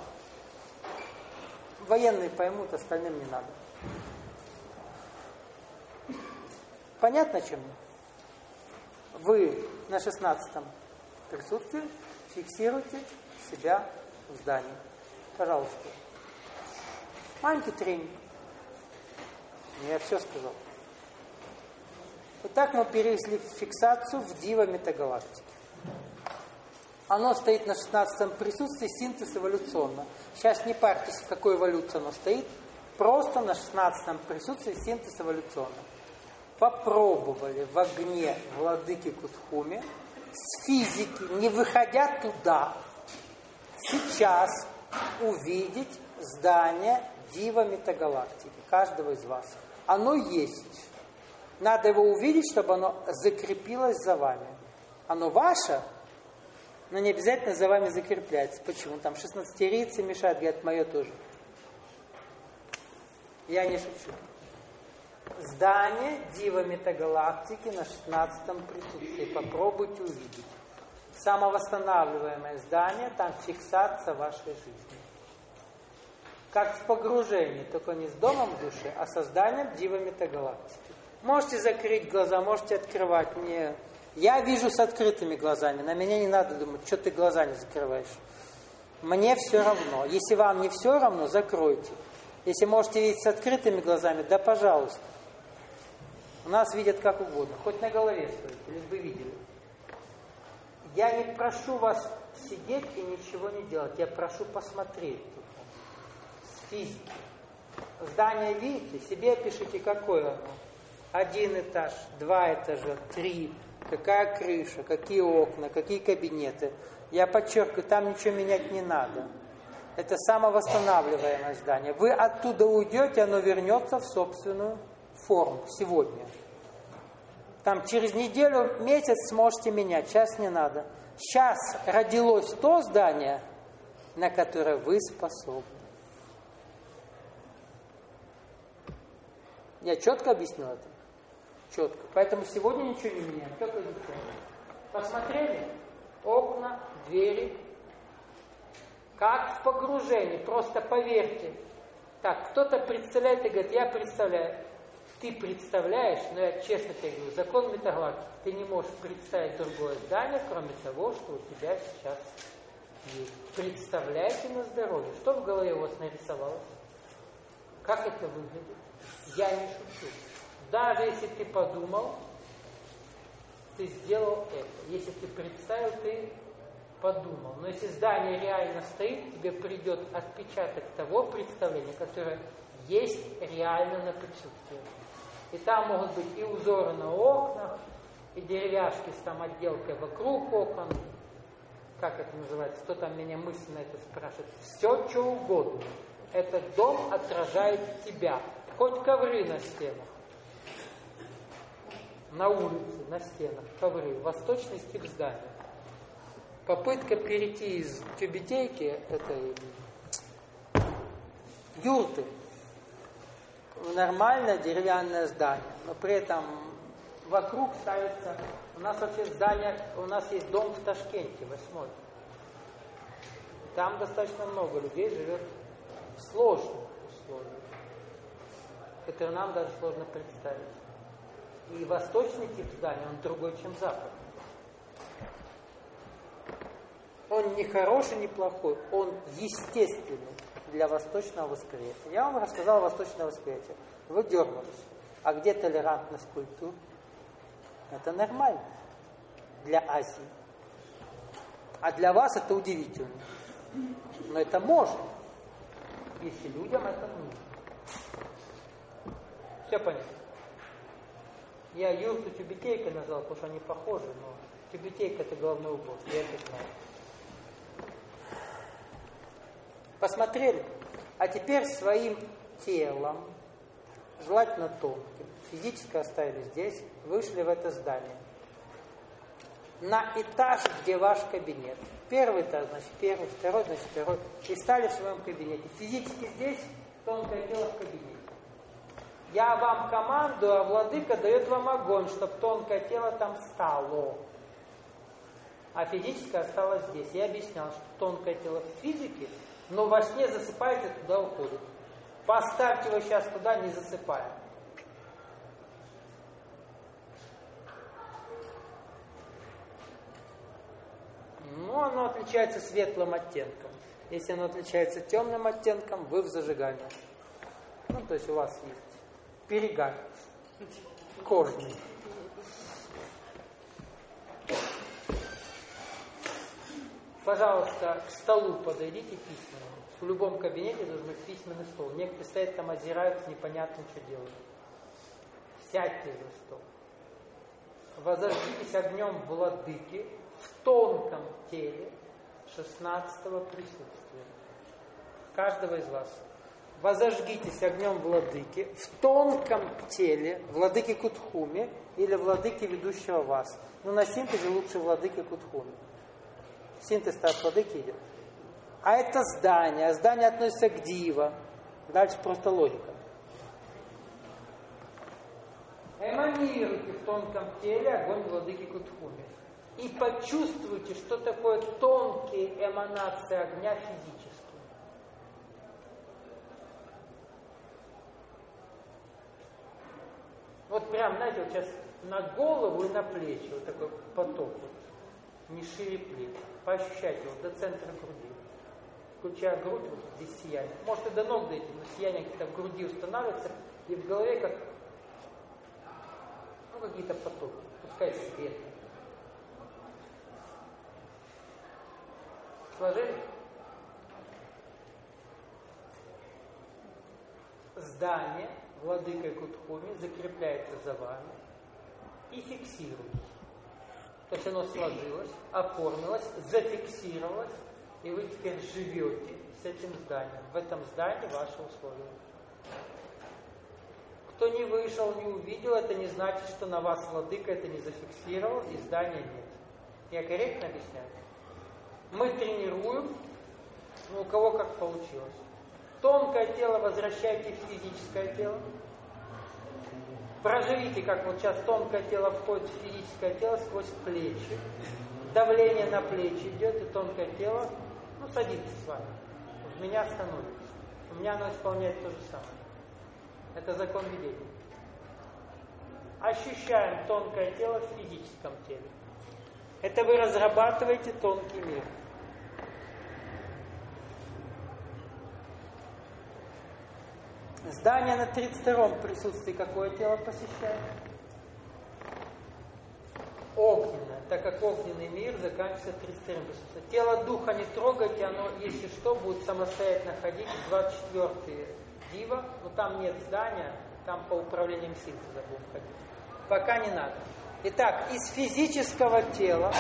Военные поймут, остальным не надо. Понятно, чем? Вы на 16-м присутствии фиксируйте себя в здании. Пожалуйста. Маленький тренинг. Я все сказал. Итак, мы перевели фиксацию в дива метагалактики. Оно стоит на 16-м присутствии, синтез эволюционно. Сейчас не парьтесь, в какой эволюции оно стоит. Просто на 16-м присутствии синтез эволюционно. Попробовали в огне владыки Кутхуми с физики, не выходя туда, сейчас увидеть здание дива метагалактики, каждого из вас. Оно есть. Надо его увидеть, чтобы оно закрепилось за вами. Оно ваше, но не обязательно за вами закрепляется. Почему? Там 16-рийцы мешают, говорят, мое тоже. Я не шучу. Здание дива метагалактики на 16-м присутствии. Попробуйте увидеть. самовосстанавливаемое здание, там фиксация вашей жизни. Как в погружении, только не с домом в душе, а созданием Дива Метагалактики. Можете закрыть глаза, можете открывать. Я вижу с открытыми глазами, на меня не надо думать, что ты глаза не закрываешь. Мне все равно. Если вам не все равно, закройте. Если можете видеть с открытыми глазами, да пожалуйста. У нас видят как угодно, хоть на голове стоит, лишь бы видели. Я не прошу вас сидеть и ничего не делать, я прошу посмотреть с физики. Здание видите, себе пишите, какое оно. 1 этаж, 2 этажа, 3, какая крыша, какие окна, какие кабинеты. Я подчеркиваю, там ничего менять не надо. Это самовосстанавливаемое здание. Вы оттуда уйдете, оно вернется в собственную форму сегодня. Там через неделю, месяц сможете менять, сейчас не надо. Сейчас родилось то здание, на которое вы способны. Я четко объяснил это? Четко. Поэтому сегодня ничего не меняем, только изучаем. Посмотрели? Окна, двери. Как в погружении, просто поверьте. Так, кто-то представляет и говорит, я представляю. Ты представляешь, но я честно тебе говорю, закон метагалактики, ты не можешь представить другое здание, кроме того, что у тебя сейчас есть. Представляйте на здоровье. Что в голове у вас нарисовалось? Как это выглядит? Я не шучу. Даже если ты подумал, ты сделал это. Если ты представил, ты подумал. Но если здание реально стоит, тебе придет отпечаток того представления, которое есть реально на присутствии. И там могут быть и узоры на окнах, и деревяшки с там отделкой вокруг окон. Как это называется? Кто там меня мысленно это спрашивает? Все, что угодно. Этот дом отражает тебя. Хоть ковры на стенах. На улице, на стенах, ковры. Восточный стиль здания. Попытка перейти из тюбетейки, этой юрты, в нормальное деревянное здание, но при этом вокруг ставится, у нас вообще здание, у нас есть дом в Ташкенте, 8-й. Там достаточно много людей живет в сложных условиях, которые нам даже сложно представить. И восточный тип здания, он другой, чем западный. Он не хороший, не плохой, он естественный для восточного восприятия. Я вам рассказал восточное восприятие. Вы дернулись. А где толерантность культур? Это нормально для Азии. А для вас это удивительно. Но это можно, если людям это нужно. Все понятно? Я юрту тюбетейкой назвал, потому что они похожи, но тюбетейка это головной убор, я это знаю. Посмотрели? А теперь своим телом, желательно тонким, физически оставили здесь, вышли в это здание. На этаж, где ваш кабинет. Первый этаж, значит первый, второй, значит второй. И стали в своем кабинете. Физически здесь, тонкое тело в кабинете. Я вам командую, а владыка дает вам огонь, чтобы тонкое тело там стало. А физическое осталось здесь. Я объяснял, что тонкое тело в физике, но во сне засыпает и туда уходит. Поставьте его сейчас туда, не засыпая. Ну, оно отличается светлым оттенком. Если оно отличается темным оттенком, вы в зажигании. Ну, то есть у вас есть перегар кожный. Пожалуйста, к столу подойдите письменно. В любом кабинете должен быть письменный стол. Некоторые стоят там, озираются, непонятно, что делают. Сядьте за стол. Возожгитесь огнем владыки в тонком теле 16-го присутствия. Каждого из вас. Возожгитесь огнем владыки в тонком теле владыки Кутхуми или владыки ведущего вас. Ну, на синтезе лучше владыки Кутхуми. Синтез от владыки идет. А это здание. Здание относится к Дива. Дальше просто логика. Эманируйте в тонком теле огонь владыки Кутхуми. и почувствуйте, что такое тонкие эманации огня физически. Вот прям, знаете, вот сейчас на голову и на плечи вот такой поток, вот, не шире плеч. Поощущайте его до центра груди. Включая грудь, вот здесь сияние. Может и до ног дойти, но сияние где-то в груди устанавливается, и в голове как, ну, какие-то потоки. Пускай свет. Сложили? Здание владыкой Гудхуми закрепляется за вами и фиксируется. То есть оно сложилось, оформилось, зафиксировалось, и вы теперь живете с этим зданием. В этом здании ваши условия. Кто не вышел, не увидел, это не значит, что на вас владыка это не зафиксировал, и здания нет. Я корректно объясняю? Мы тренируем, но у кого как получилось. Тонкое тело возвращайте в физическое тело. Проживите, как вот сейчас тонкое тело входит в физическое тело сквозь плечи. Давление на плечи идет, и тонкое тело, ну, садится с вами. В меня становится. У меня оно исполняет то же самое. Это закон видения. Ощущаем тонкое тело в физическом теле. Это вы разрабатываете тонкий мир. Здание на 32-м присутствии какое тело посещает? Огненное, так как огненный мир заканчивается 32-м присутствием. Тело духа не трогайте, оно, если что, будет самостоятельно ходить в 24-е дива, но там нет здания, там по управлениям синтеза будем ходить. Пока не надо. Итак, из физического тела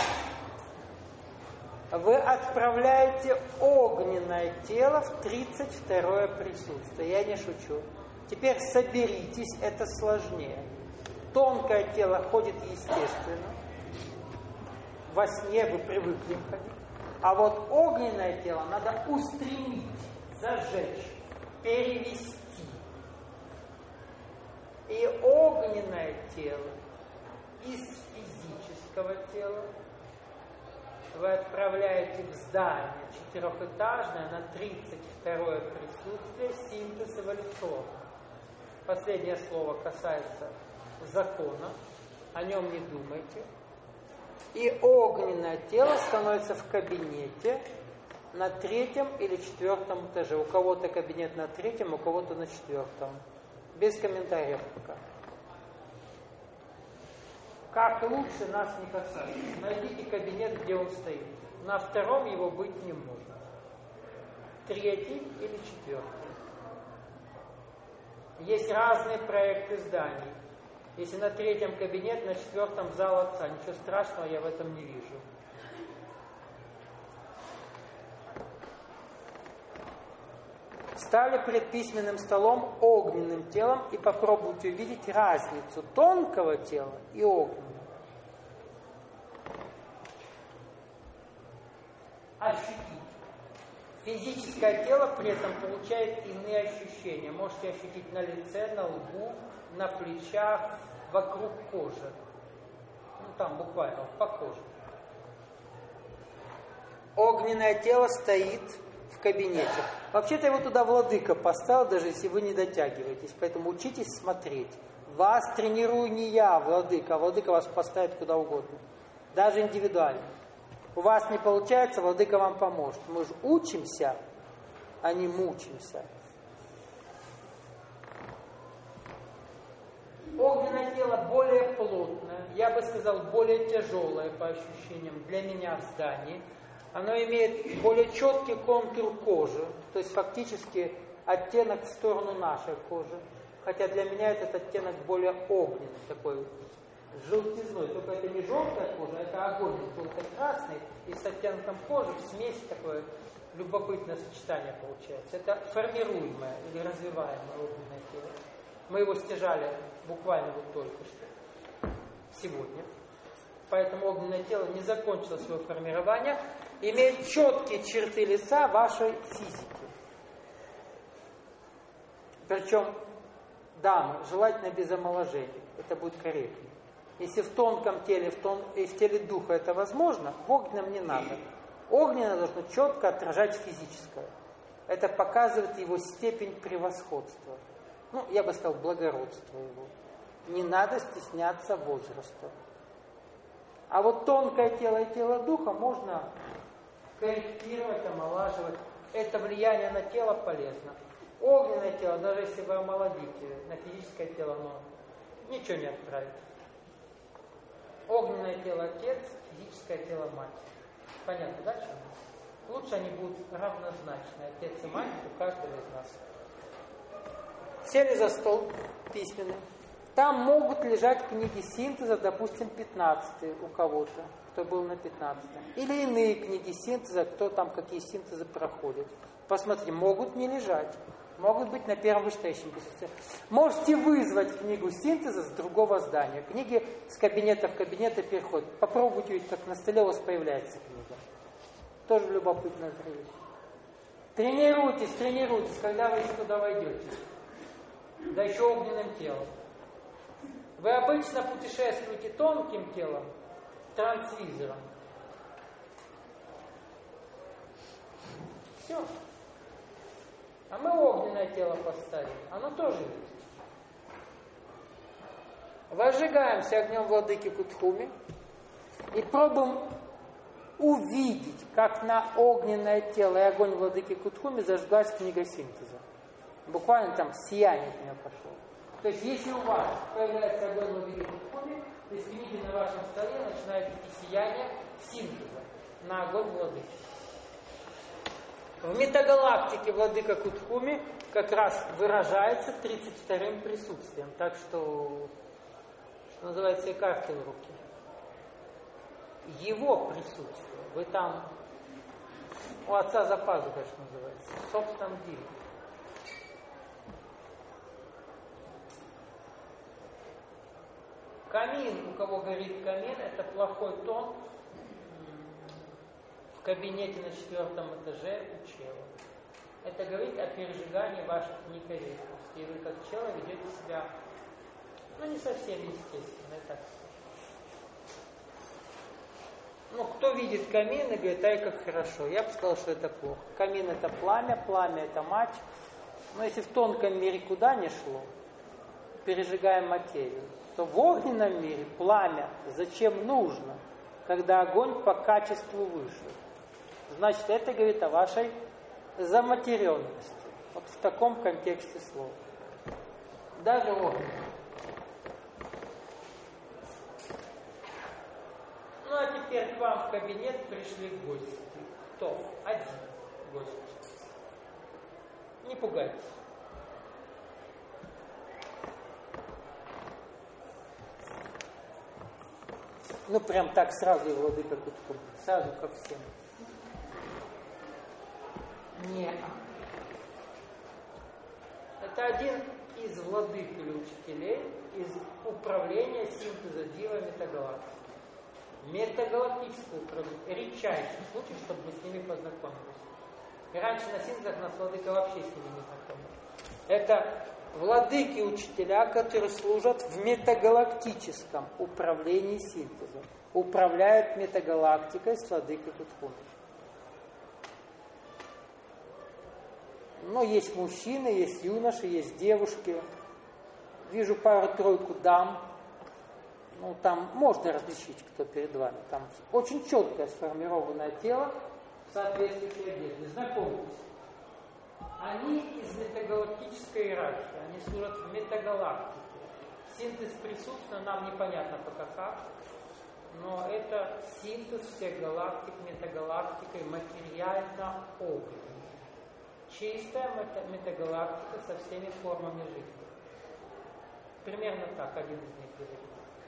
вы отправляете огненное тело в 32-е присутствие. Я не шучу. Теперь соберитесь, это сложнее. Тонкое тело ходит естественно. Во сне вы привыкли им ходить. А вот огненное тело надо устремить, зажечь, перевести. И огненное тело из физического тела вы отправляете в здание четырехэтажное на 32-е присутствие, синтез эволюционный. Последнее слово касается закона, о нем не думайте. И огненное тело становится в кабинете на 3-м или 4-м этаже. У кого-то кабинет на 3-м, у кого-то на 4-м. Без комментариев пока. Как лучше нас не касается. Найдите кабинет, где он стоит. На 2-м его быть не может. 3-й или 4-й. Есть разные проекты зданий. Если на 3-м кабинет, на 4-м зал отца. Ничего страшного я в этом не вижу. Стали перед письменным столом огненным телом и попробуйте увидеть разницу тонкого тела и огненного. Ощутить. Физическое тело при этом получает иные ощущения. Можете ощутить на лице, на лбу, на плечах, вокруг кожи. Ну там буквально по коже. Огненное тело стоит в кабинете. Вообще-то его туда владыка поставил, даже если вы не дотягиваетесь. Поэтому учитесь смотреть. Вас тренирую не я, владыка, а владыка вас поставит куда угодно. Даже индивидуально. У вас не получается, владыка вам поможет. Мы же учимся, а не мучимся. Огненное тело более плотное, я бы сказал, более тяжелое по ощущениям для меня в здании. Оно имеет более четкий контур кожи, то есть фактически оттенок в сторону нашей кожи. Хотя для меня этот оттенок более огненный, такой желтизной. Только это не желтая кожа, это огонь желто-красный и с оттенком кожи в смесь такое любопытное сочетание получается. Это формируемое или развиваемое огненное тело. Мы его стяжали буквально вот только что, сегодня. Поэтому огненное тело не закончило свое формирование, имеет четкие черты лица вашей физики. Причем, дамы, желательно без омоложения. Это будет корректно. Если в тонком теле, и в теле духа это возможно, в огненном не надо. Огненное должно четко отражать физическое. Это показывает его степень превосходства. Ну, я бы сказал, благородство его. Не надо стесняться возраста. А вот тонкое тело и тело духа можно корректировать, омолаживать. Это влияние на тело полезно. Огненное тело, даже если вы омолодите, на физическое тело оно ничего не отправит. Огненное тело отец, физическое тело мать. Понятно, да? Лучше они будут равнозначны, отец и мать у каждого из нас. Сели за стол письменный. Там могут лежать книги синтеза, допустим, 15 у кого-то, кто был на 15. Или иные книги синтеза, кто там какие синтезы проходит. Посмотри, могут не лежать. Могут быть на первом вышестоящем письме. Можете вызвать книгу синтеза с другого здания. Книги с кабинета в кабинет переходят. Попробуйте увидеть, как на столе у вас появляется книга. Тоже любопытное зрелище. Тренируйтесь, когда вы еще туда войдете. Да еще огненным телом. Вы обычно путешествуете тонким телом, трансвизором. Все. А мы огненное тело поставим. Оно тоже есть. Возжигаемся огнем владыки Кутхуми и пробуем увидеть, как на огненное тело и огонь владыки Кутхуми зажглась книга синтеза. Буквально там сияние от нее пошло. То есть, если у вас появляется огонь владыки Кутхуми, то есть книги на вашем столе начинают идти сияние синтеза на огонь владыки. В метагалактике владыка Кутхуми как раз выражается 32-м присутствием. Так что называется, и карты в руки. Его присутствие. Вы там у отца за пазухой, что называется, в собственном деле. Камин, у кого горит камин, это плохой тон в кабинете на 4-м этаже у чела. Это говорит о пережигании ваших некорректностей. И вы как чела ведете себя, не совсем естественно, я так скажу. Кто видит камин и говорит, ай, как хорошо. Я бы сказал, что это плохо. Камин это пламя это мать. Но если в тонком мире куда ни шло, пережигаем материю, то в огненном мире пламя зачем нужно, когда огонь по качеству выше? Значит, это говорит о вашей заматеренности. Вот в таком контексте слова. Даже огненный. А теперь к вам в кабинет пришли гости. Кто? Один гость. Не пугайтесь. Прям так сразу и владыка Кутхуми. Сразу ко всем. Нет. Это один из владык или учителей из управления синтеза дива метагалактики. Метагалактическое управление. Редчайший случай, чтобы мы с ними познакомились. И раньше на синтезах нас владыка вообще с ними не знакомил. Это владыки учителя, которые служат в метагалактическом управлении синтезом. Управляют метагалактикой с владыкой Кутхуми. Есть мужчины, есть юноши, есть девушки. Вижу пару-тройку дам. Там можно различить, кто перед вами. Там очень четкое сформированное тело в соответствующей одежде. Знакомьтесь. Они из метагалактической иерархии. Они служат в метагалактике. Синтез присутствует, нам непонятно пока как. Но это синтез всех галактик метагалактикой материально-огненной. Чистая метагалактика со всеми формами жизни. Примерно так один из них говорит.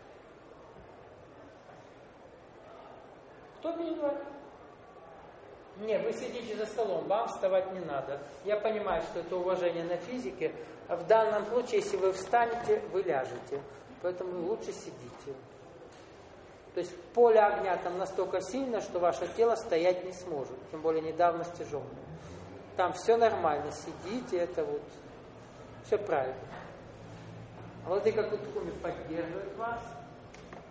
Кто перед вами? Нет, вы сидите за столом, вам вставать не надо. Я понимаю, что это уважение на физике, а в данном случае, если вы встанете, вы ляжете. Поэтому лучше сидите. То есть поле огня там настолько сильно, что ваше тело стоять не сможет. Тем более недавно с тяжелым. Там все нормально, сидите, это все правильно. Владыка Кутхуми поддерживает вас.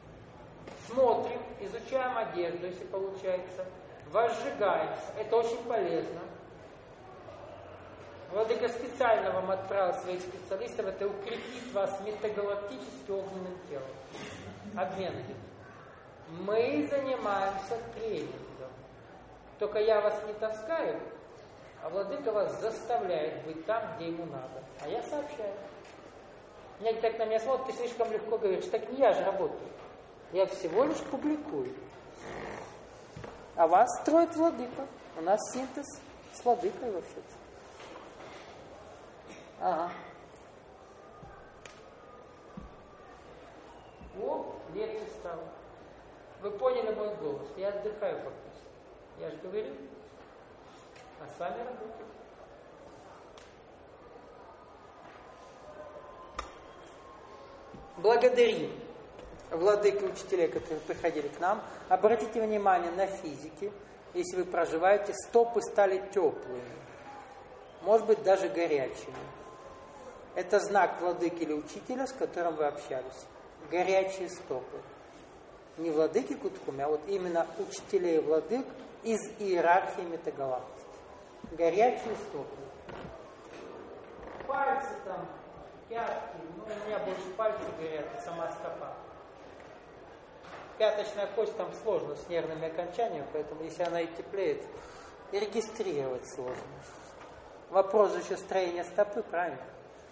Смотрим, изучаем одежду, если получается. Возжигаемся. Это очень полезно. Владыка специально вам отправил своих специалистов, это укрепит вас метагалактически огненным телом. Обмен. Мы занимаемся тренингом. Только я вас не таскаю, а Владыка вас заставляет быть там, где ему надо. А я сообщаю. Некоторые так на меня смотрят, ты слишком легко говоришь. Так не я же работаю. Я всего лишь публикую. А вас строит Владыка. У нас синтез с Владыкой вообще-то. Ага. О, легче стало. Вы поняли мой голос. Я отдыхаю фактически. Я же говорю. А с вами работаю. Благодарим владыки учителей, которые приходили к нам. Обратите внимание на физики. Если вы проживаете, стопы стали теплыми. Может быть, даже горячими. Это знак владыки или учителя, с которым вы общались. Горячие стопы. Не владыки Кутхуми, а вот именно учителей и владык из иерархии метагалактики. Горячие стопы. Пальцы там, пятки. Ну, у меня больше пальцы горят, сама стопа. Пяточная кость там сложно с нервными окончаниями, поэтому если она и теплеет, и регистрировать сложно. Вопрос еще строения стопы, правильно?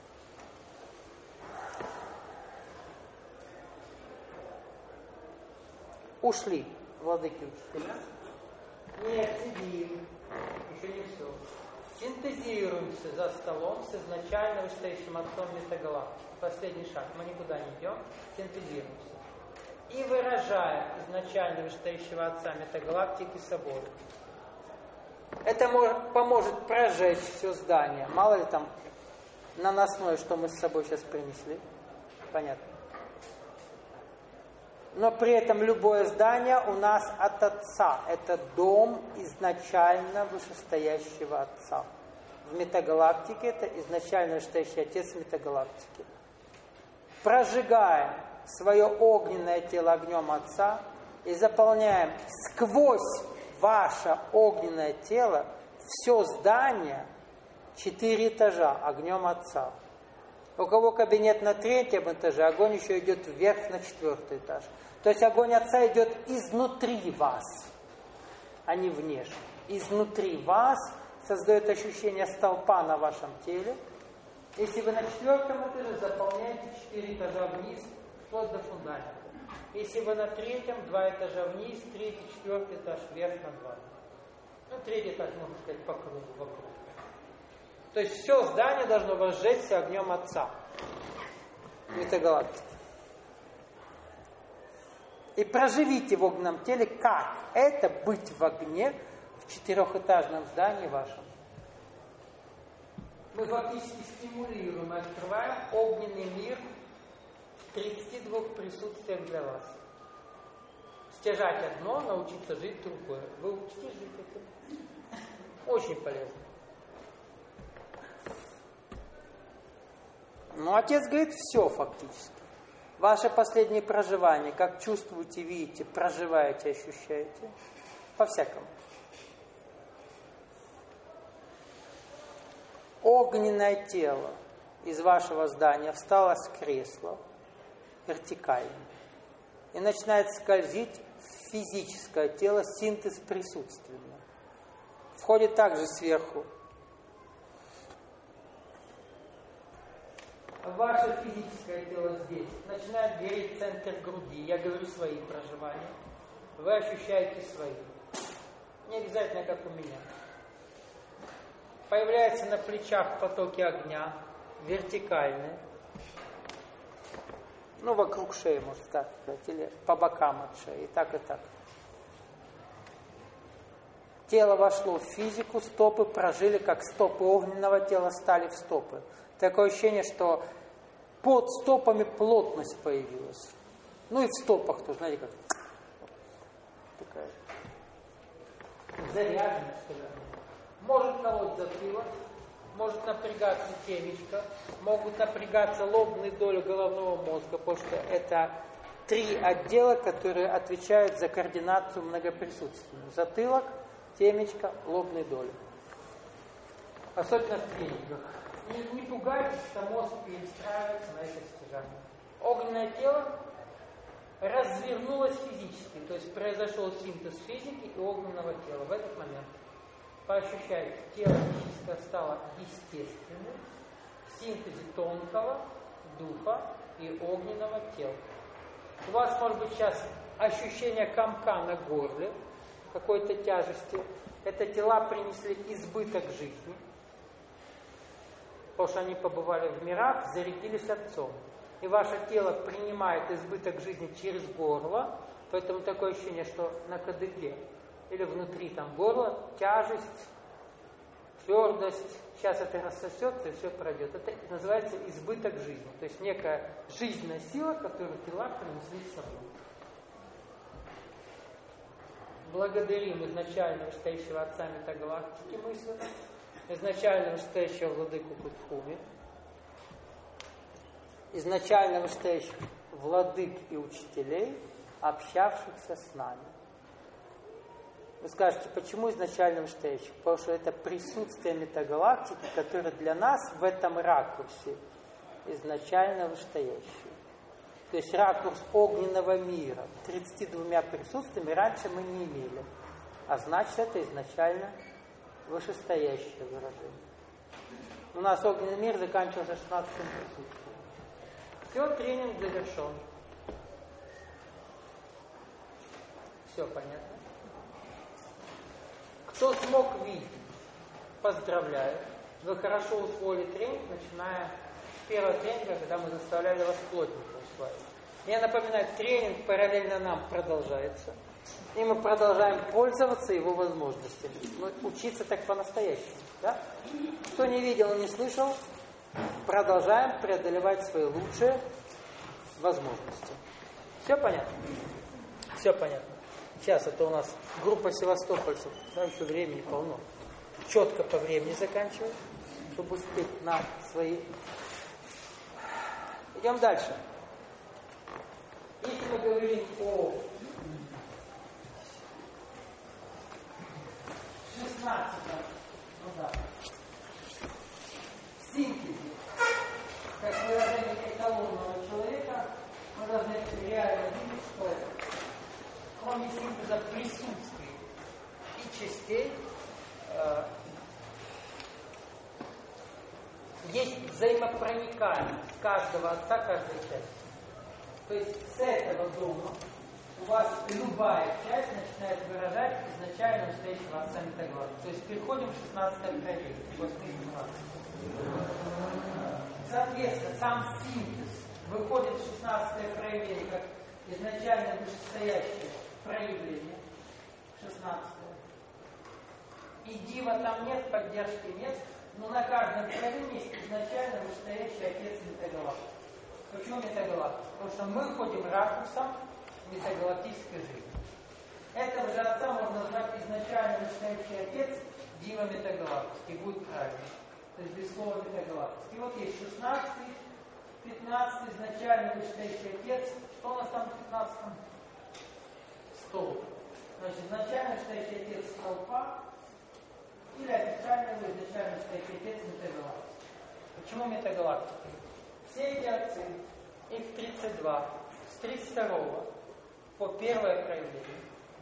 Ушли владыки учителя. Нет, сидим. Еще не все. Синтезируемся за столом с изначально вышестоящим отцом метагалактики. Последний шаг. Мы никуда не идем. Синтезируемся. И выражаем изначально вышестоящего отца метагалактики собой. Это поможет прожечь все здание. Мало ли там наносное, что мы с собой сейчас принесли. Понятно. Но при этом любое здание у нас от Отца. Это дом изначально вышестоящего Отца. В метагалактике это изначально вышестоящий Отец метагалактики. Прожигаем свое огненное тело огнем Отца и заполняем сквозь ваше огненное тело все здание 4 этажа огнем Отца. У кого кабинет на 3-м этаже, огонь еще идет вверх на 4-й этаж. То есть огонь Отца идет изнутри вас, а не внешне. Изнутри вас создает ощущение столпа на вашем теле. Если вы на 4-м этаже, заполняете 4 этажа вниз, вплоть до фундамента. Если вы на 3-м, 2 этажа вниз, 3-й, 4-й этаж вверх на 2. Ну, 3-й этаж, можно сказать, по кругу, вокруг. То есть все здание должно возжечься огнем Отца. Метагалактики. И проживите в огненном теле, как это быть в огне в 4-этажном здании вашем. Мы фактически стимулируем и открываем огненный мир в 32 присутствиях для вас. Стяжать одно, научиться жить другое. Вы учитесь жить этим? Очень полезно. Ну, Отец говорит, все фактически. Ваше последнее проживание, как чувствуете, видите, проживаете, ощущаете, по-всякому. Огненное тело из вашего здания встало с кресла вертикально и начинает скользить в физическое тело, синтез присутственно. Входит также сверху. Ваше физическое тело здесь начинает гореть центр груди. Я говорю свои проживания. Вы ощущаете свои. Не обязательно, как у меня. Появляются на плечах потоки огня, вертикальные. Ну, вокруг шеи, можно сказать, или по бокам от шеи, и так, и так. Тело вошло в физику, стопы прожили, как стопы огненного тела стали в стопы. Такое ощущение, что под стопами плотность появилась. Ну и в стопах тоже, знаете, как такая заряженность. Может колоть затылок, может напрягаться темечко, могут напрягаться лобные доли головного мозга, потому что это 3 отдела, которые отвечают за координацию многоприсутственную. Затылок, темечко, лобные доли. Особенно в тренингах. Не пугайтесь, что мозг перестраивается на это стяжание. Огненное тело развернулось физически, то есть произошел синтез физики и огненного тела в этот момент. Поощущайте, тело физическое стало естественным в синтезе тонкого духа и огненного тела. У вас может быть сейчас ощущение комка на горле, какой-то тяжести. Это тела принесли избыток жизни, потому что они побывали в мирах, зарядились Отцом. И ваше тело принимает избыток жизни через горло, поэтому такое ощущение, что на кадыке или внутри там горла тяжесть, твердость. Сейчас это рассосется и все пройдет. Это называется избыток жизни. То есть некая жизненная сила, которую тела принесли с собой. Благодарим изначально вышестоящего Отца Метагалактики мысли, изначально вышестоящего Владыку Кутхуми, изначально вышестоящих владык и учителей, общавшихся с нами. Вы скажете, почему изначально вышестоящих? Потому что это присутствие метагалактики, которое для нас в этом ракурсе изначально вышестоящее. То есть ракурс огненного мира 32 присутствиями раньше мы не имели. А значит, это изначально вышестоящее выражение. У нас огненный мир заканчивался 16 присутствием. Все, тренинг завершен. Все понятно? Кто смог видеть, поздравляю. Вы хорошо усвоили тренинг, начиная с первого тренинга, когда мы заставляли вас плотненько усваивать. Я напоминаю, тренинг параллельно нам продолжается. И мы продолжаем пользоваться его возможностями. Учиться так по-настоящему. Да? Кто не видел и не слышал, продолжаем преодолевать свои лучшие возможности. Все понятно? Все понятно. Сейчас это у нас группа севастопольцев, да, еще времени полно. Четко по времени заканчиваем, чтобы успеть на свои. Идем дальше. Если мы говорим о 16-м, ну да, синтезе, как выражение эталонного человека, мы должны реально видеть, что кроме синтеза присутствий и частей, есть взаимопроникаемость каждого отца, каждой части. То есть с этого дома у вас любая часть начинает выражать изначально настоящего отца Метагалактики. То есть переходим в 16-е проявление, 8 Соответственно, сам синтез выходит в 16-е проявление как изначально вышестоящее проявление, 16-е. И дива там нет, поддержки нет, но на каждом проявлении есть изначально вышестоящий отец Метагалактики. Почему Метагалактика? Потому что мы ходим ракурсом метагалактической жизни. Этого же отца можно назвать изначально вышестоящий отец дива Метагалактики. И будет правильно. То есть без слова Метагалактики. И вот есть 16-й, 15-й изначально вышестоящий отец. Что у нас там в 15-м? Столб. Значит, изначально вышестоящий отец столпа или официально изначально вышестоящий отец Метагалактики. Почему Метагалактики? Все эти отцы, их 32, с 32 по первое проявление,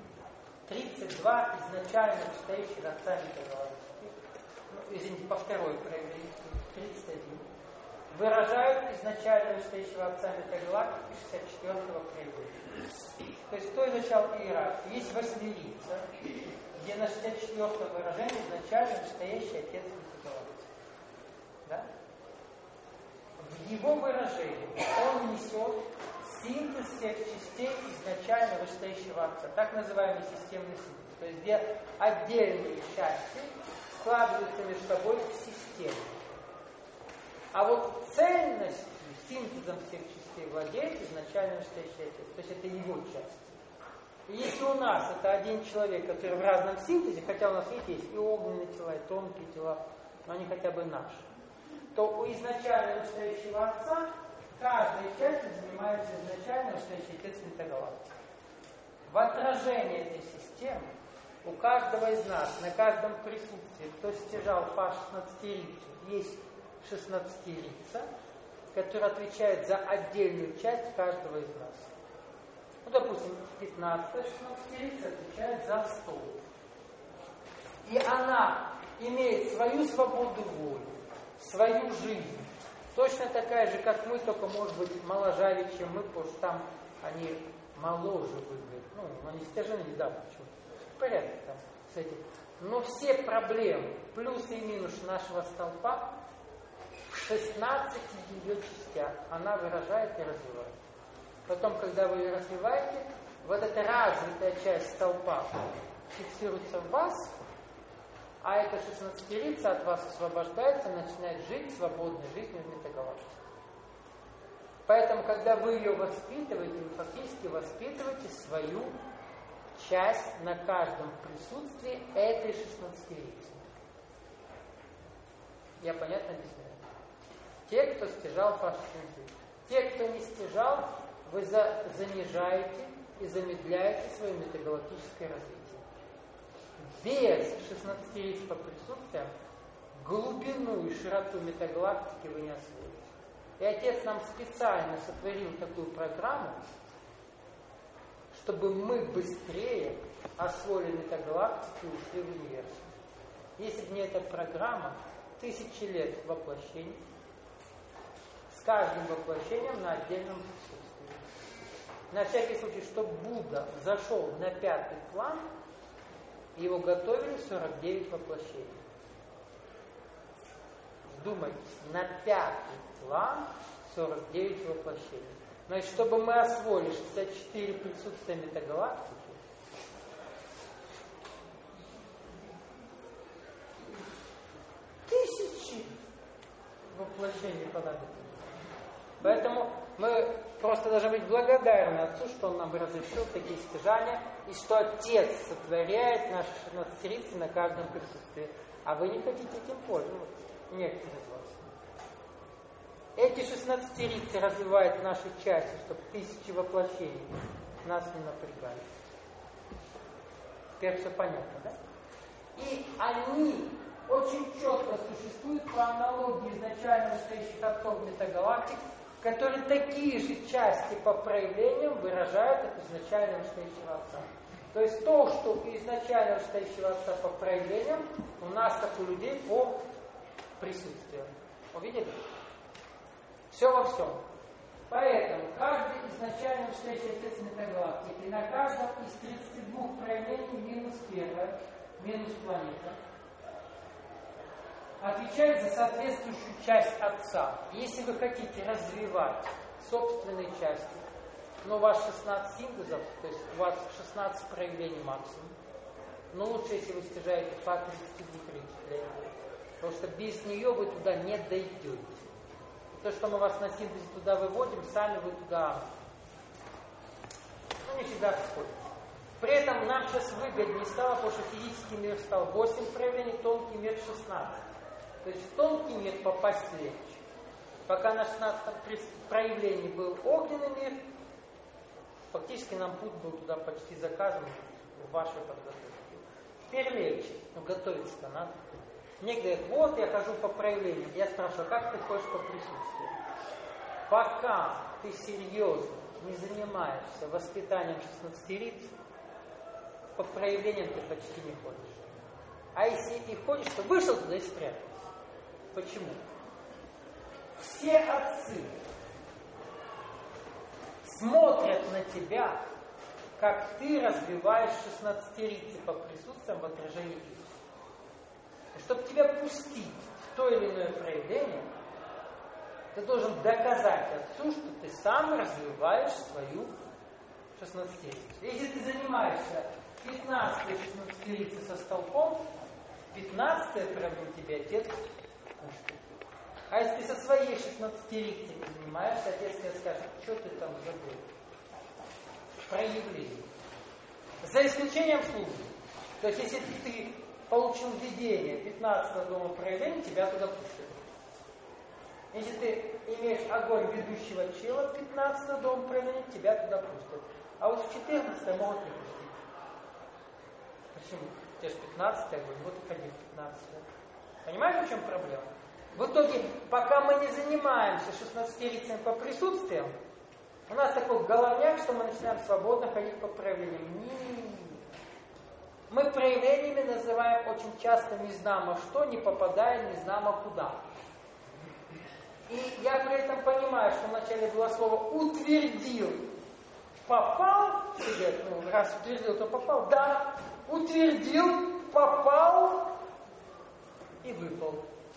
32 изначально вышестоящих отца Метагалактики, извините, по второе проявление, 31, выражают изначально вышестоящего отца Метагалактики 64-го проявления. То есть кто изучал иерархию? Есть восьмерица, где на 64-м выражении изначально вышестоящий отец Метагалактики. Да? В его выражении он несет синтез всех частей изначально вышестоящего отца, так называемый системный синтез, то есть где отдельные части складываются между собой в систему. А вот цельностью, синтезом всех частей владеет изначально вышестоящий отец, то есть это его часть. И если у нас это один человек, который в разном синтезе, хотя у нас есть и огненные тела, и тонкие тела, но они хотя бы наши, то у изначально вышестоящего отца каждая часть занимается изначально, что есть отец метагалактики. В отражении этой системы у каждого из нас, на каждом присутствии, кто стяжал по 16-рицу, есть 16-рица, который отвечает за отдельную часть каждого из нас. Ну, допустим, 15-я 16-рица отвечает за стол. И она имеет свою свободу воли, свою жизнь. Точно такая же, как мы, только, может быть, моложавее, чем мы, потому что там они моложе выглядят. Ну, они стяжены недавно почему-то. В порядке там с этим. Но все проблемы, плюсы и минусы нашего столпа в 16 ее частях она выражает и развивает. Потом, когда вы ее развиваете, вот эта развитая часть столпа фиксируется в вас, а эта 16-рица от вас освобождается и начинает жить свободной жизнью в метагалактике. Поэтому, когда вы ее воспитываете, вы фактически воспитываете свою часть на каждом присутствии этой 16-рицы. Я понятно объясняю? Те, кто стяжал по 16-рице. Те, кто не стяжал, вы занижаете и замедляете свое метагалактическое развитие. Без 16 по присутствиям глубину и широту метагалактики вы не освоите. И Отец нам специально сотворил такую программу, чтобы мы быстрее освоили метагалактику и ушли в универсум. Если бы не эта программа, 1000 лет воплощений, с каждым воплощением на отдельном присутствии. На всякий случай, чтобы Будда зашел на 5-й план, его готовили 49 воплощений. Вдумайтесь, на 5-й план 49 воплощений. Значит, чтобы мы освоили 64 присутствия метагалактики, тысячи воплощений понадобится. Поэтому мы просто должны быть благодарны Отцу, что Он нам разрешил такие стяжания, и что Отец сотворяет наши 16-рицы на каждом присутствии. А вы не хотите этим пользоваться, некоторые из вас. Эти 16-рицы развивают наши части, чтобы 1000 воплощений нас не напрягали. Теперь все понятно, да? И они очень четко существуют по аналогии изначально стоящих отцов метагалактик, которые такие же части по проявлениям выражают от изначально стоящего отца. То есть то, что у изначально стоящего отца по проявлениям, у нас, как у людей, по присутствию. Увидели? Все во всем. Поэтому каждый изначально стоящий отец метагалактики на каждом из 32 проявлений минус первое, минус планета, отвечает за соответствующую часть Отца. Если вы хотите развивать собственные части, но у вас 16 синтезов, то есть у вас 16 проявлений максимум, но лучше, если вы стяжаете по 32 перечислениям, потому что без нее вы туда не дойдете. И то, что мы вас на синтезе туда выводим, сами вы туда не всегда сходите. При этом нам сейчас выгоднее стало, потому что физический мир стал 8 проявлений, тонкий мир 16. То есть в тонкий мир попасть легче. Пока на 16 проявлении был огненный мир, фактически нам путь был туда почти заказан в вашей подготовке. Теперь легче, но готовиться-то надо. Мне говорят, вот я хожу по проявлениям. Я спрашиваю, как ты ходишь по присутствию? Пока ты серьезно не занимаешься воспитанием 16-риц, по проявлениям ты почти не ходишь. А если и ходишь, то вышел туда и спрятался. Почему? Все отцы смотрят на тебя, как ты развиваешь 16-рицы по присутствиям в отражении их. Чтобы тебя пустить в то или иное проявление, ты должен доказать Отцу, что ты сам развиваешь свою 16-рицу. Если ты занимаешься 15-й 16-рицей со столпом, 15-е проявление тебе Отец пустит. А если ты со своей 16-рицей занимаешься, Отец тебе скажет, что ты там забыл? Проявление. За исключением службы. То есть, если ты получил видение 15-го дома проявления, тебя туда пустят. Если ты имеешь огонь ведущего чела, 15 дом проявления, тебя туда пустят. А вот в 14 могут не пустить. Почему? У тебя же 15 огонь, вот и ходи в 15. Понимаете, в чем проблема? В итоге, пока мы не занимаемся 16-летием по присутствиям, у нас такой головняк, что мы начинаем свободно ходить по проявлениям. Нет. Мы проявлениями называем очень часто незнамо что, не попадая незнамо куда. И я при этом понимаю, что вначале было слово «утвердил». Попал, раз утвердил, то попал. Да, утвердил, попал и выпал.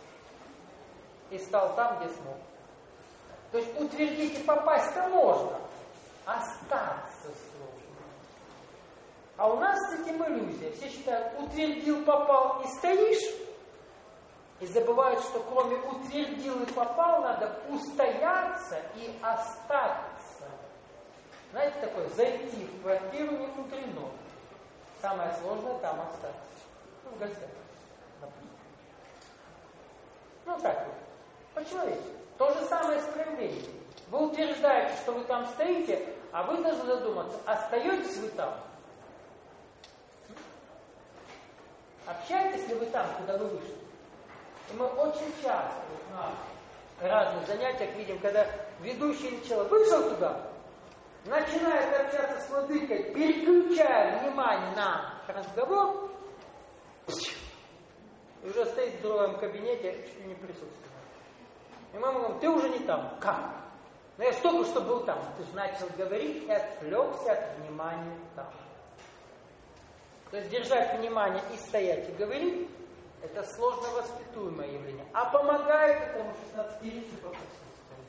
И стал там, где смог. То есть утвердить и попасть-то можно, остаться сложно. А у нас с этим иллюзия. Все считают, утвердил, попал и стоишь, и забывают, что кроме утвердил и попал, надо устояться и остаться. Знаете, такое, зайти в квартиру не мудрено. Самое сложное там остаться. В гостях, допустим. Так вот. По-человечески. То же самое с проявлением. Вы утверждаете, что вы там стоите, а вы должны задуматься, остаетесь вы там? Общаетесь ли вы там, куда вы вышли? И мы очень часто на разных занятиях видим, когда ведущий или человек вышел туда, начинает общаться с владыкой, переключая внимание на разговор, и уже стоит в другом кабинете, чуть ли не присутствует. И мы говорим, ты уже не там. Как? Ну я только что был там. Ты же начал говорить и отвлекся от внимания там. То есть держать внимание и стоять и говорить, это сложно воспитуемое явление. А помогает этому 16-летию по присутствию.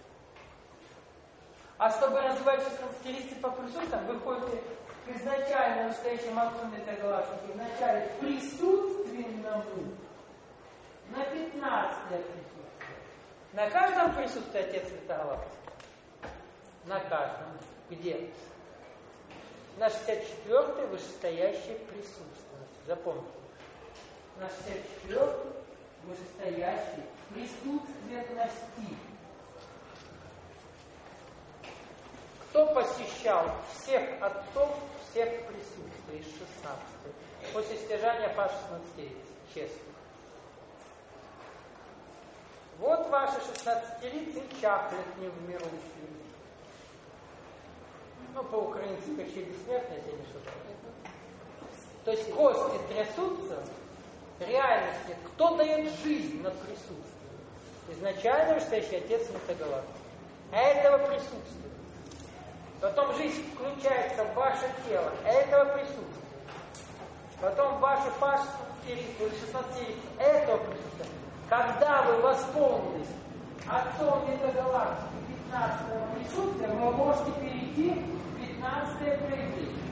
А чтобы развивать 16-летие по присутствию, вы ходите к изначально настоящему отцу метагалактики, вначале присутственному, на 15 присутствие. На каждом присутствует Отец Метагалактики? На каждом. Где? На 64-й вышестоящей присутственности. Запомните. На 64-й вышестоящей присутственности. Кто посещал всех отцов, всех присутствий из 16-й? После стяжания по 16-летия. Честно. Вот ваши 16-летие чахлят не в миру. По-украински почти бессмертно, если не ошибаюсь. То есть кости трясутся, реальности. Кто дает жизнь на присутствие? Изначально настоящий Отец Метагалактики. Этого присутствия. Потом жизнь включается в ваше тело. Этого присутствия. Потом в вашу 16-летие. Этого присутствия. Когда вы восполнились Отцом Метагалактики 15-го присутствия, вы можете перейти в 15-е проявление.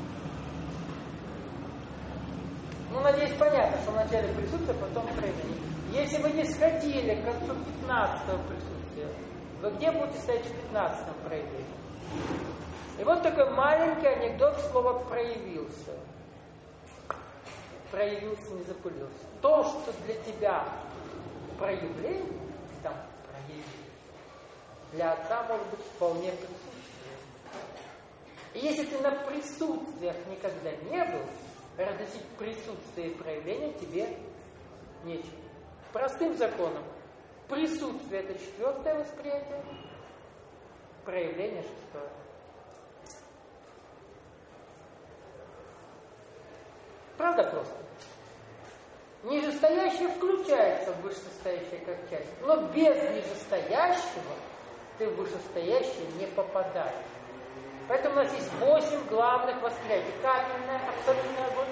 Надеюсь, понятно, что вначале присутствие, потом проявление. Если вы не сходили к концу 15-го присутствия, вы где будете стоять в 15-м проявлении? И вот такой маленький анекдот слова «проявился». Проявился, не запылился. То, что для тебя проявление, там проявление, для отца может быть вполне присутствие. И если ты на присутствиях никогда не был, разносить присутствие и проявление тебе нечего. Простым законом. Присутствие — это 4-е восприятие, проявление — 6-е. Правда просто? Нижестоящее включается в вышестоящее как часть, но без нижестоящего ты в вышестоящее не попадаешь. Поэтому у нас есть 8 главных восприятий. Капельное, абсолютный огонь.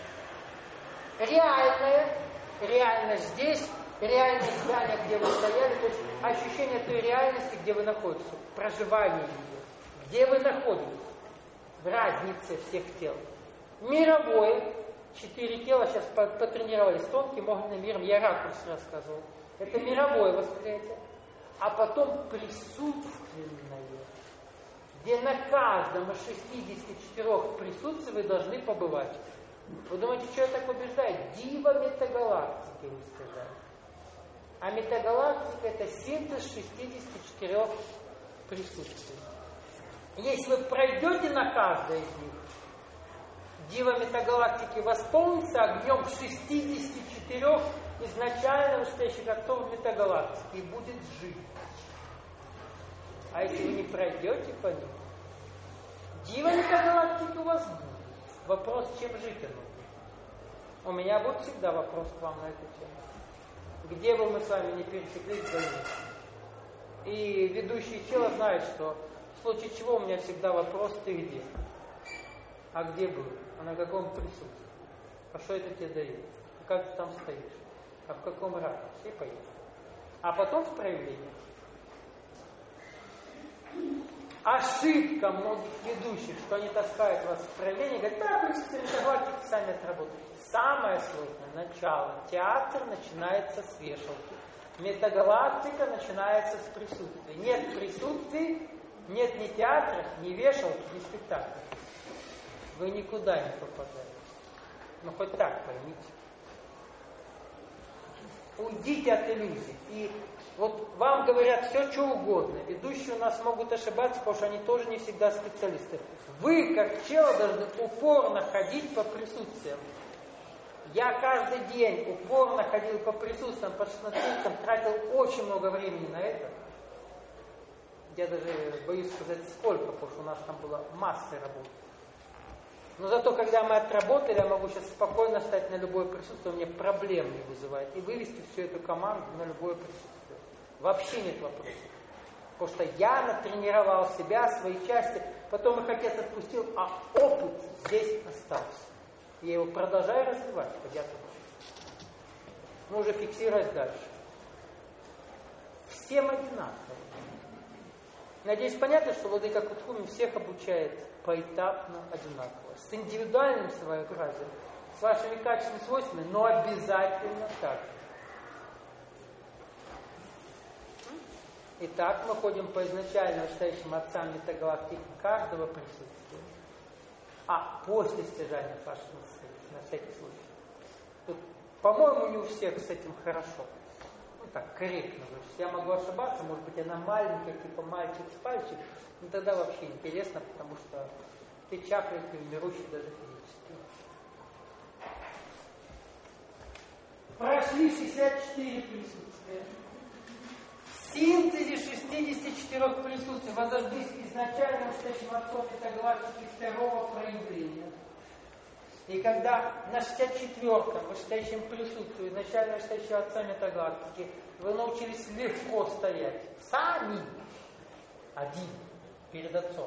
Реальность здесь, реальность здания, где вы стояли, то есть ощущение той реальности, где вы находитесь, проживание ее, где вы находитесь, в разнице всех тел. Мировое, 4 тела, сейчас потренировались тонким, огненным миром, я ракурс рассказывал. Это мировое восприятие. А потом присутственное, где на каждом из 64 присутствий вы должны побывать. Вы думаете, что я так убеждаю? Дива Метагалактики вы сказали. А метагалактика это синтез 64 присутствий. Если вы пройдете на каждое из них, дива метагалактики восполнится огнем 64 изначально вышедших актов метагалактики и будет жить. А если вы не пройдете по ним, дива метагалактики у вас будет. Вопрос, чем жить оно будет. У меня будет всегда вопрос к вам на эту тему. Где бы мы с вами не пересеклись в дальнейшем. И ведущий чела знает, что в случае чего у меня всегда вопрос: ты где? А где был? А на каком присутствии? А что это тебе дает? А как ты там стоишь? А в каком ракурсе? И поехали. А потом в проявлениях. Ошибка многих ведущих, что они таскают вас в проявление, говорят: да, присутствие метагалактики сами отработаете. Самое сложное начало. Театр начинается с вешалки. Метагалактика начинается с присутствия. Нет присутствий, нет ни театра, ни вешалки, ни спектакля. Вы никуда не попадаете. Ну, хоть так поймите. Уйдите от иллюзий. И вот вам говорят все, что угодно. Ведущие у нас могут ошибаться, потому что они тоже не всегда специалисты. Вы, как чело, должны упорно ходить по присутствиям. Я каждый день упорно ходил по присутствиям, по 16, тратил очень много времени на это. Я даже боюсь сказать сколько, потому что у нас там была масса работы. Но зато, когда мы отработали, я могу сейчас спокойно стать на любое присутствие, мне проблем не вызывает. И вывести всю эту команду на любое присутствие. Вообще нет вопросов. Потому что я натренировал себя, свои части, потом их отец отпустил, а опыт здесь остался. Я его продолжаю развивать, понятно. Но уже фиксировать дальше. Всем одинаково. Надеюсь, понятно, что владыка Кутхуми всех обучает поэтапно одинаково. С индивидуальным своеобразием, с вашими качественными свойствами, но обязательно так. Итак, мы ходим по изначально вышедшим отцам метагалактики каждого присутствия. А после стяжания вашего на всякий случай. Тут, по-моему, не у всех с этим хорошо. Ну так, корректно. Я могу ошибаться, может быть, она маленькая, типа мальчик с пальчик, но тогда вообще интересно, потому что ты чакры формирующие даже физически. Прошли 64 присутствия. В синтезе 64 присутствий возожглись изначально вышедшим отцом метагалактики второго проявления. И когда на 64-м вышедшем присутствии изначально вышедшего отца метагалактики вы научились легко стоять сами, один, перед отцом,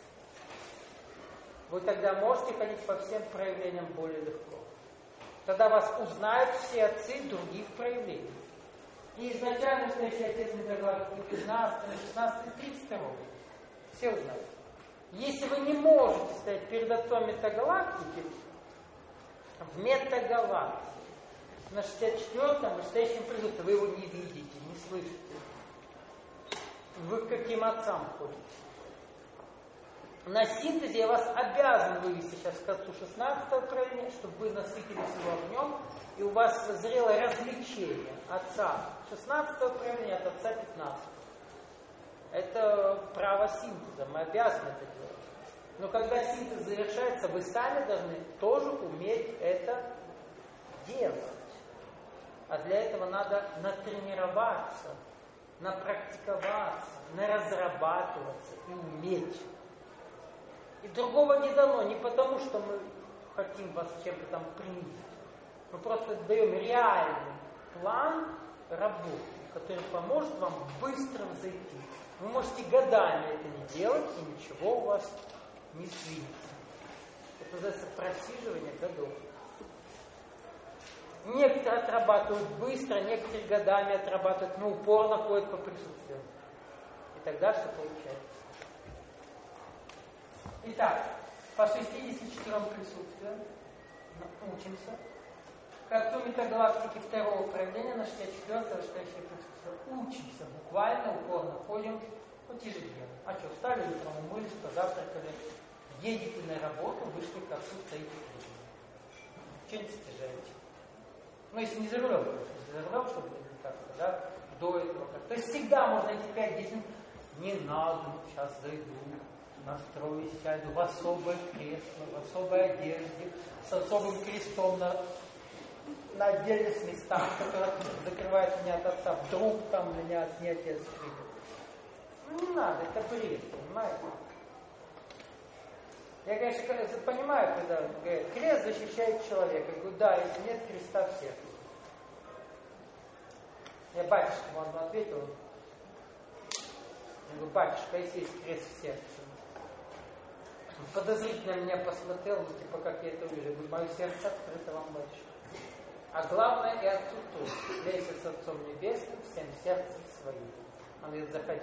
вы тогда можете ходить по всем проявлениям более легко. Тогда вас узнают все отцы других проявлений. И изначально стоящий отец метагалактики 15, 16, 32. Все узнают. Если вы не можете стоять перед отцом метагалактики, в метагалактике, на 64-м вышедшем присутствии, вы его не видите, не слышите. Вы к каким отцам ходите? На синтезе я вас обязан вывести сейчас к отцу 16-го проявления, чтобы вы насытились его огнем, и у вас созрело развлечение отца 16-го проявления от отца 15-го. Это право синтеза, мы обязаны это делать. Но когда синтез завершается, вы сами должны тоже уметь это делать. А для этого надо натренироваться, напрактиковаться, наразрабатываться и уметь. И другого не дано, не потому, что мы хотим вас чем-то там принизить. Мы просто даем реальный план работы, который поможет вам быстро взойти. Вы можете годами это не делать, и ничего у вас не сдвинется. Это называется просиживание годов. Некоторые отрабатывают быстро, некоторые годами отрабатывают, но упорно ходят по присутствию. И тогда что получается? Итак, по 64 присутствиям учимся. К отцу метагалактики второго проявления на 64-го вышедшее присутствие. Учимся, буквально упорно ходим вот ежедневно. А что, встали утром, умылись, позавтракали, едете на работу, вышли к отцу, стоите. Что не стяжаете? Ну, если не за рулем, если за рулем, чтобы как-то, да, до этого. То есть всегда можно эти 5-10 минут. Не надо, сейчас зайду, настроюсь, сяду в особое кресло, в особой одежде, с особым крестом на отдельных местах, которые закрывают меня от отца. Вдруг там меня не отец придет. Ну не надо, это бред, понимаете? Я, конечно, понимаю, когда говорят, крест защищает человека. Я говорю, да, если нет креста, всех. Я батюшке ему ответил. Я говорю, батюшка, если есть крест в сердце. Он подозрительно на меня посмотрел, ну, типа, как я это увижу. Я говорю, мое сердце открыто вам, батюшка. А главное, и отцу тоже. Вместе с Отцом Небесным, всем сердцем своим. Он говорит, заходи.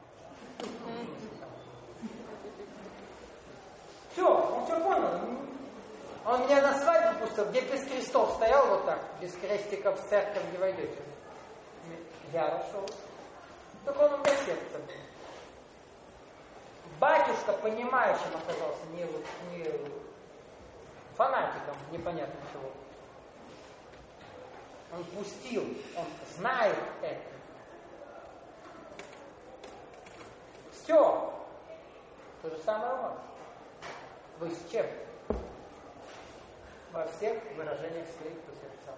Все, он все понял. Он меня на свадьбу пустил, где без крестов стоял вот так, без крестиков в церковь не войдете. Я вошел. Так он у меня сердце был. Батюшка понимающим оказался, не фанатиком, непонятно чего. Он пустил, он знает это. Все. То же самое у вас. Вы с чем? Во всех выражениях своих по сердцам.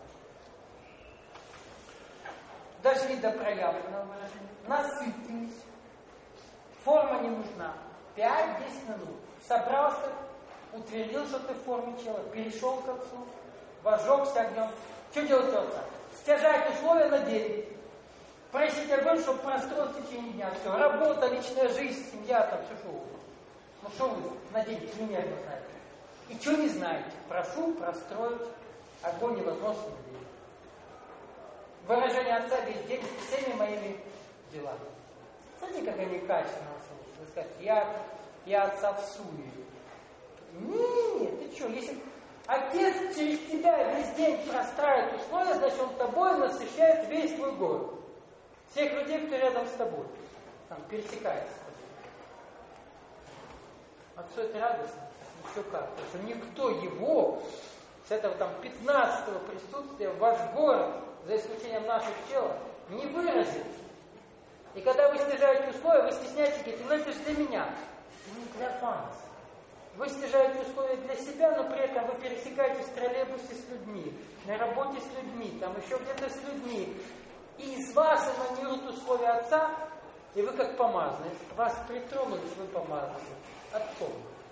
Дошли до проявленного выражения. Насытились. Форма не нужна. 5-10 минут. Собрался, утвердил, что ты в форме чела, перешел к Отцу, вожегся огнем. Что делать Отца? Стяжать условия на день. Просить огонь, чтобы простроить в течение дня. Все. Работа, личная жизнь, семья, там все что угодно. Ну что вы на день примерно знаете? И что не знаете? Прошу простроить огонь невозможно на день. Выражение Отца весь день всеми моими делами. Смотрите, как они качественно слушают. Вы скажете, я Отца в суе. Нет, ты что, если Отец через тебя весь день простраивает условия, значит он тобой насыщает весь твой город. Всех людей, кто рядом с тобой. Там пересекается. Отцу это радостно. Еще как. Потому что никто его с этого там 15-го присутствия в ваш город, за исключением наших тела, не выразит. И когда вы снижаете условия, вы стесняетесь, говорите, ну это же для меня. Не для вас. Вы снижаете условия для себя, но при этом вы пересекаетесь в троллейбусе с людьми, на работе с людьми, там еще где-то с людьми. И из вас эманируют условия Отца, и вы как помазанные. Вас притронулись, вы помазаны Отцом.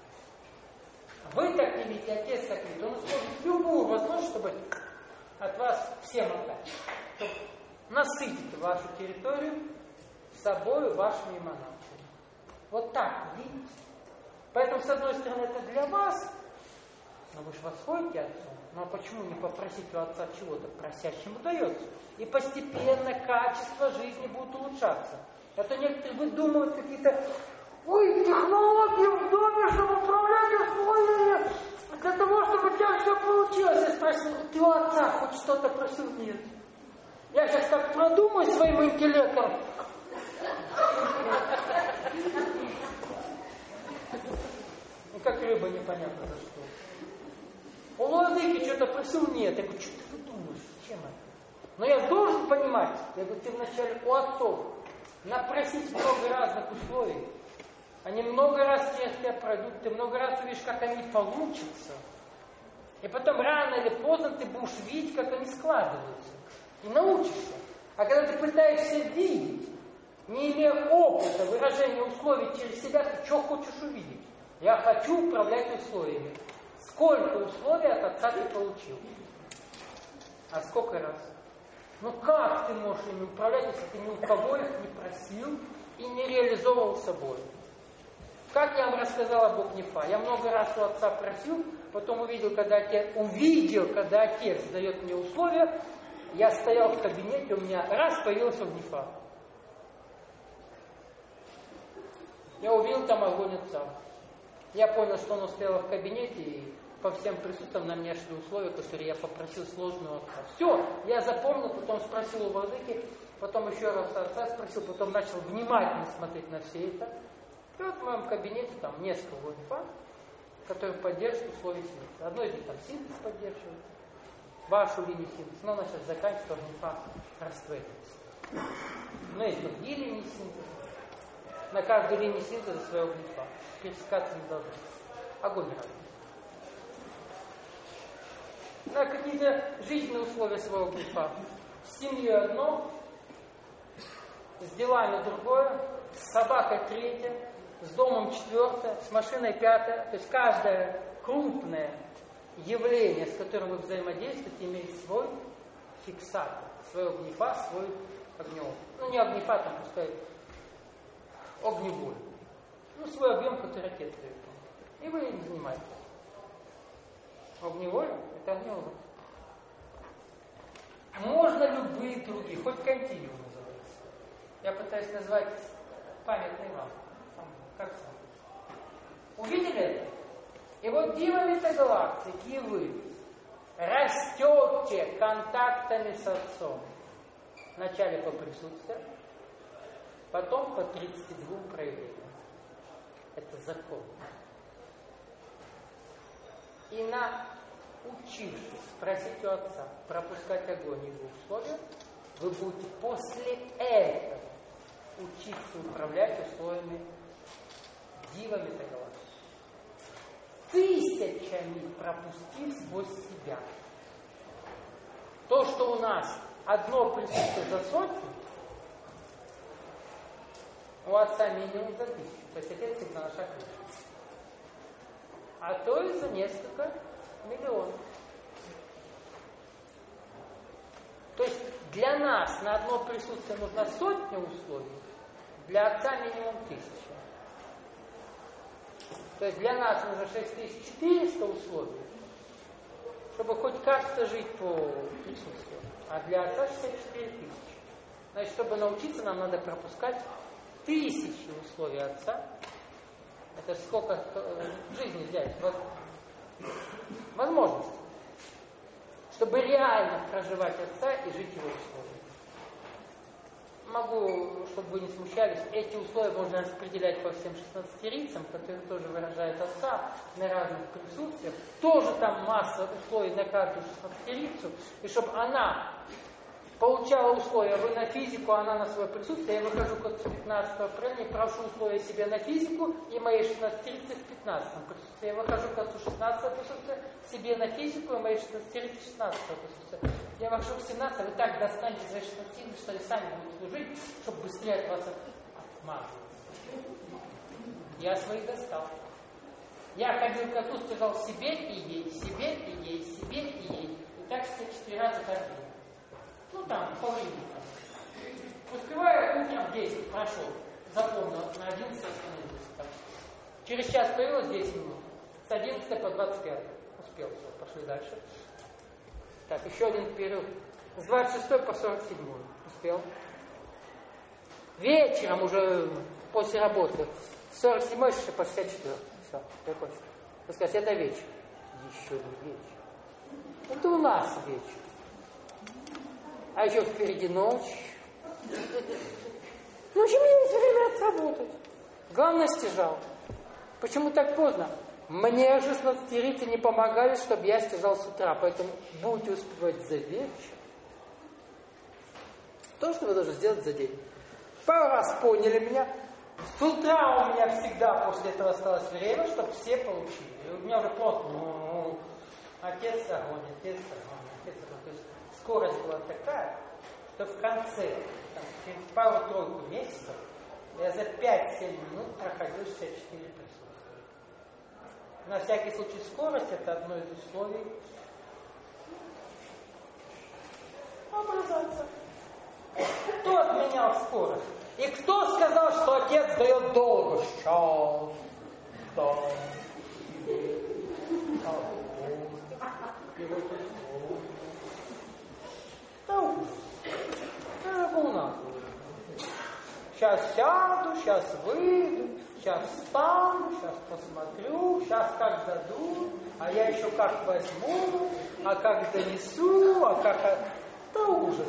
Вы так не видите, Отец так видит. Он использует любую возможность, чтобы от вас всем отдать. Чтобы насытить вашу территорию собою, вашими эманациями. Вот так, видите? Поэтому, с одной стороны, это для вас, но вы же восходите Отцу. Ну а почему не попросить у Отца чего-то? Просящему дается. И постепенно качество жизни будет улучшаться. А то некоторые выдумывают какие-то технологии в доме, чтобы управлять условиями, для того, чтобы у тебя все получилось. Я спросил, ты у Отца хоть что-то просил? Нет. Я сейчас как продумаю своим интеллектом. Ну как рыба непонятно за что. У владыки что-то просил? Нет. Я говорю, что ты думаешь? Чем это? Но я должен понимать. Я говорю, ты вначале у отцов напросить много разных условий. Они много раз через тебя пройдут, ты много раз увидишь, как они получатся. И потом рано или поздно ты будешь видеть, как они складываются. И научишься. А когда ты пытаешься видеть, не имея опыта выражения условий через себя, ты что хочешь увидеть? Я хочу управлять условиями. Сколько условий от Отца ты получил? А сколько раз? Ну как ты можешь ими управлять, если ты ни у кого их не просил и не реализовывал собой? Как я вам рассказала Бог Нефа, я много раз у Отца просил, потом увидел, когда Отец дает мне условия, я стоял в кабинете, у меня раз появился Нефа. Я увидел там огонь Отца. Я понял, что он стоял в кабинете, и по всем присутствиям на меня шли условия, которые я попросил сложного Отца. Все, я запомнил, потом спросил у владыки, потом еще раз Отца спросил, потом начал внимательно смотреть на все это. И вот в моем кабинете там несколько Нефа, которые поддерживают условия синтеза. Одно из них там синтез поддерживает. вашу линию синтеза. Но она сейчас заканчивается, огнефа растворится. Но есть другие линии синтеза. На каждой линии синтеза своего огнефа. Пересекаться не должны. Огонь разный. На какие-то жизненные условия своего огнефа. С семьей одно, с делами другое, с собакой третье, с домом четвертое, с машиной пятое. То есть каждое крупное явление, с которым вы взаимодействуете, имеет свой фиксатор, свой огнефа, свой огнеобъем. Ну не огнефа, там пускай огневой. Ну свой объем, который отец дает. И вы им занимаетесь. Огневой — это огнеобъем. Можно любые другие, хоть континуум называется. Я пытаюсь назвать памятный вам. Как сам? Увидели это? И вот Дива метагалактики, и вы растете контактами с Отцом. Вначале по присутствию, потом по 32 проявлениям. Это закон. И научившись просить у Отца пропускать огонь и его условия, вы будете после этого учиться управлять условиями Дива метагалактики. Тысячами пропустив сквозь себя. То, что у нас одно присутствие за сотню, у Отца минимум за 1000. То есть Отец всегда на шаг выше. А то и за несколько миллионов. То есть для нас на одно присутствие нужно 100 условий, для Отца минимум 1000. То есть для нас нужно 6400 условий, чтобы хоть как-то жить по присутствию. А для Отца 64 000. Значит, чтобы научиться, нам надо пропускать 1000 условий Отца. Это сколько в жизни взять? Возможности. Чтобы реально проживать Отца и жить Его условия. Могу, чтобы вы не смущались, эти условия можно распределять по всем 16 рицам, которые тоже выражают Отца на разных присутствиях. Тоже там масса условий на каждую 16-рицу. И чтобы она получала условия, вы на физику, она на свое присутствие. Я выхожу к отцу 15-го проявления, прошу условия себе на физику и моей 16-рицы в 15-м присутствии. Я выхожу к отцу 16-го присутствия, себе на физику и моей 16-рицы в 16-го присутствия. Я выхожу к 17-го, вы так достанете свои 16-рицы, что они сами будут служить, чтобы быстрее от вас отмазываться. Я свои достал. Я ходил к отцу, сказал себе и ей, себе и ей, себе и ей. И так все 4 раза каждый день. Ну там, по времени. Успеваю, утром 10 прошел. Запомнил, на 11 остановился. Через час появилось 10 минут. С 11 по 25. Успел, все, пошли дальше. Так, еще один период. С 26 по 47. Успел. Вечером уже после работы. 47 по 64. Все, закончил. Вы скажете, это вечер. Еще не вечер. Это у нас вечер. А еще впереди ночь. Ну, чем мне есть время отработать? Главное, стяжал. Почему так поздно? Мне 16-рицы не помогали, чтобы я стяжал с утра. Поэтому будете успевать за вечер. То, что вы должны сделать за день. Пару раз поняли меня. С утра у меня всегда после этого осталось время, чтобы все получили. И у меня уже просто, отец огонь, отец огонь, отец огонь. То есть скорость была такая, что в конце, там, через пару-тройку месяцев, я за 5-7 минут проходил 64 присутствия. На всякий случай скорость — это одно из условий образоваться. Кто отменял скорость? И кто сказал, что отец дает долго? Сейчас, да. Это у нас. Сейчас сяду, сейчас выйду, сейчас встану, сейчас посмотрю, сейчас как дадут, а я еще как возьму, а как донесу, а как... Это ужас.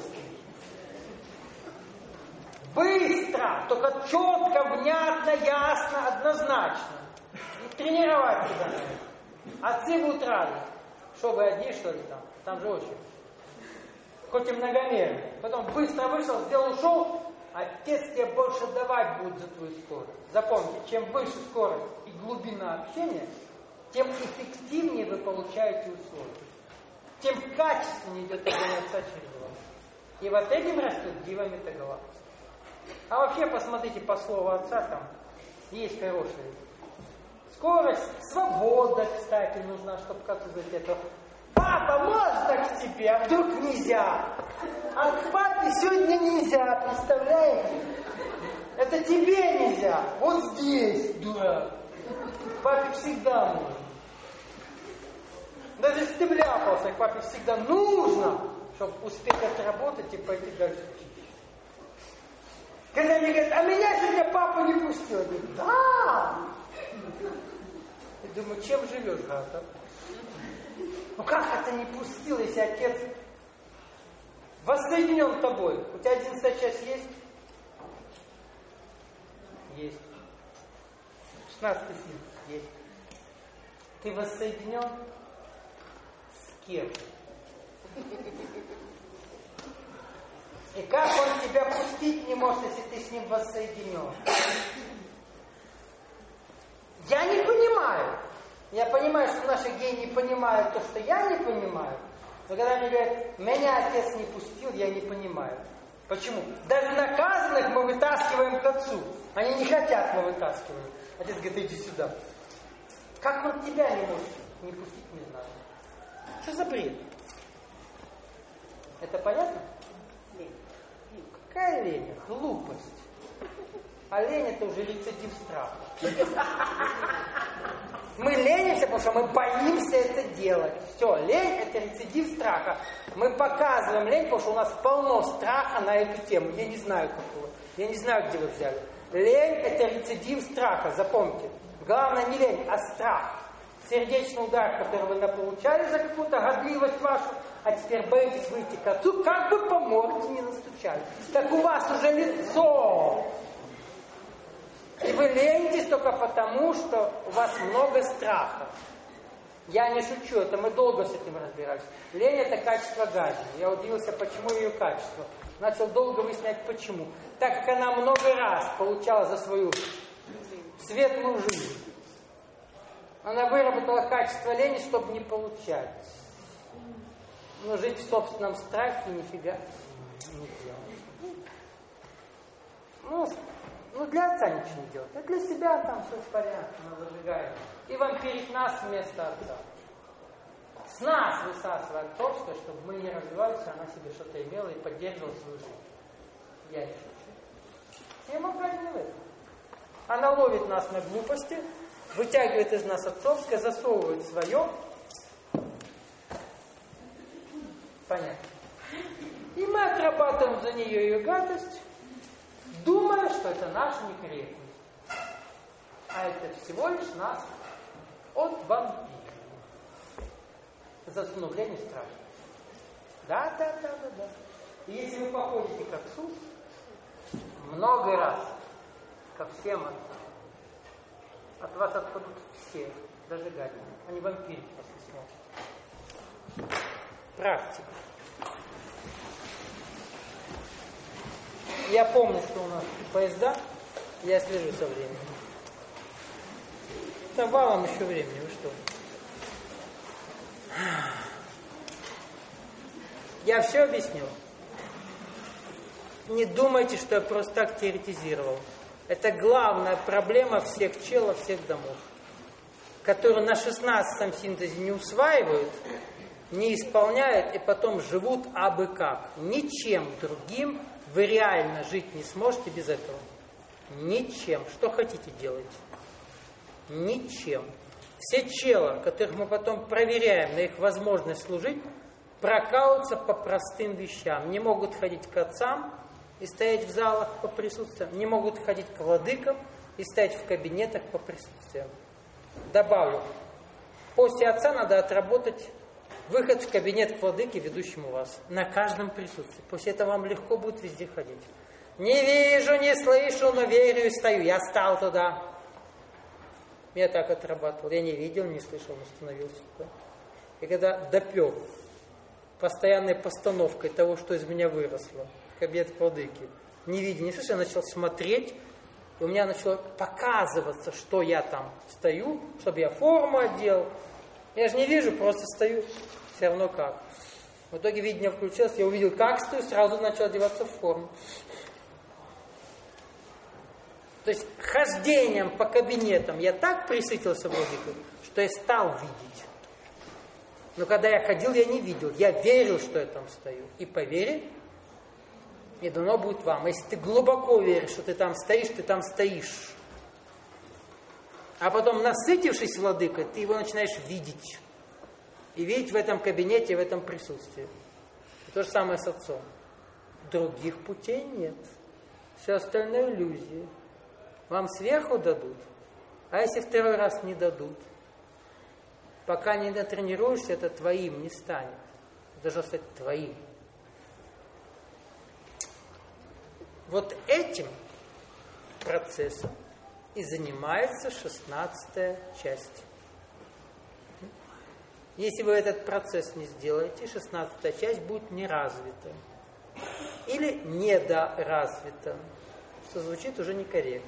Быстро, только четко, внятно, ясно, однозначно. И тренировать себя. Отцы будут рады. Что вы одни, что ли там? Там же очередь. Хоть и многомерный. Потом быстро вышел, сделал, ушел, отец тебе больше давать будет за твою скорость. Запомните, чем выше скорость и глубина общения, тем эффективнее вы получаете условия. Тем качественнее идет организация через вас. И вот этим растет дива метагалактика. А вообще, посмотрите по слову отца, там есть хорошие. Скорость, свобода, кстати, нужна, чтобы как-то сказать это. Папа, можно к тебе? А вдруг нельзя? А к папе сегодня нельзя, представляете? Это тебе нельзя. Вот здесь, дурак. Папе всегда нужно. Даже если ты вляпался, к папе всегда нужно, чтобы успеть отработать и пойти дальше учить. Когда они говорят, а меня сегодня папа не пустил. Я говорю, да. Я думаю, чем живешь, брат? Ну как это не пустил, если отец воссоединен тобой? У тебя 11 часть есть? Есть. 16 сил есть. Ты воссоединен с кем? И как он тебя пустить не может, если ты с ним воссоединен? Я не понимаю. Я понимаю, что наши гении понимают то, что я не понимаю. Но когда мне говорят, меня отец не пустил, я не понимаю. Почему? Даже наказанных мы вытаскиваем к отцу. Они не хотят, мы вытаскиваем. Отец говорит, иди сюда. Как он тебя не может не пустить, не знаю. Что за бред? Это понятно? Лень. Какая лень? Глупость. А лень это уже рецидив страха. Мы ленимся, потому что мы боимся это делать. Все, лень это рецидив страха. Мы показываем лень, потому что у нас полно страха на эту тему. Я не знаю какого. Я не знаю, где вы взяли. Лень это рецидив страха, запомните. Главное не лень, а страх. Сердечный удар, который вы наполучали за какую-то годливость вашу, а теперь боитесь выйти к отцу, как бы по морде не настучали. Так у вас уже лицо. И вы ленитесь только потому, что у вас много страха. Я не шучу, это мы долго с этим разбирались. Лень это качество гадины. Я удивился, почему ее качество. Начал долго выяснять, почему. Так как она много раз получала за свою светлую жизнь. Она выработала качество лени, чтобы не получать. Но жить в собственном страхе нифига не делать. Ну, для отца ничего не делать. А для себя там все в порядке, мы зажигаем. И вампирит нас вместо отца. С нас высасывает отцовское, чтобы мы не развивались, а она себе что-то имела и поддерживала свою жизнь. Я не шучу. Я могу не в этом. Она ловит нас на глупости, вытягивает из нас отцовское, засовывает свое. Понятно. И мы отрабатываем за нее ее гадость, думая, что это наша некорректность. А это всего лишь нас от вампира. За становление страха. Да. И если вы походите к отцу, много раз, ко всем отцам, от вас отходят все, даже гадины. Они вампиры после смерти. Практика. Я помню, что у нас поезда, я слежу со временем. Там валом еще времени, вы что? Я все объяснил. Не думайте, что я просто так теоретизировал. Это главная проблема всех челов, всех домов, которые на 16-м синтезе не усваивают, не исполняют и потом живут абы как. Ничем другим вы реально жить не сможете без этого. Ничем. Что хотите делать? Ничем. Все челы, которых мы потом проверяем на их возможность служить, прокалываются по простым вещам. Не могут ходить к отцам и стоять в залах по присутствиям. Не могут ходить к владыкам и стоять в кабинетах по присутствиям. Добавлю. После отца надо отработать выход в кабинет к владыке, ведущему вас. На каждом присутствии. После этого вам легко будет везде ходить. Не вижу, не слышу, но верю и стою. Я стал туда. Я так отрабатывал. Я не видел, не слышал, но становился туда. И когда допер постоянной постановкой того, что из меня выросло, как объект владыки. Не видя, не слыша, я начал смотреть, и у меня начало показываться, что я там стою, чтобы я форму одел. Я же не вижу, просто стою, все равно как. В итоге видение включилось, я увидел, как стою, сразу начал одеваться в форму. То есть хождением по кабинетам я так присытился владыкой, что я стал видеть. Но когда я ходил, я не видел. Я верил, что я там стою. И по вере, и дано будет вам. Если ты глубоко веришь, что ты там стоишь, ты там стоишь. А потом, насытившись владыкой, ты его начинаешь видеть. И видеть в этом кабинете, в этом присутствии. И то же самое с отцом. Других путей нет. Все остальное иллюзии. Вам сверху дадут. А если второй раз не дадут? Пока не натренируешься, это твоим не станет. Это должно стать твоим. Вот этим процессом и занимается 16-я часть. Если вы этот процесс не сделаете, 16-я часть будет неразвита. Или недоразвита. Что звучит уже некорректно.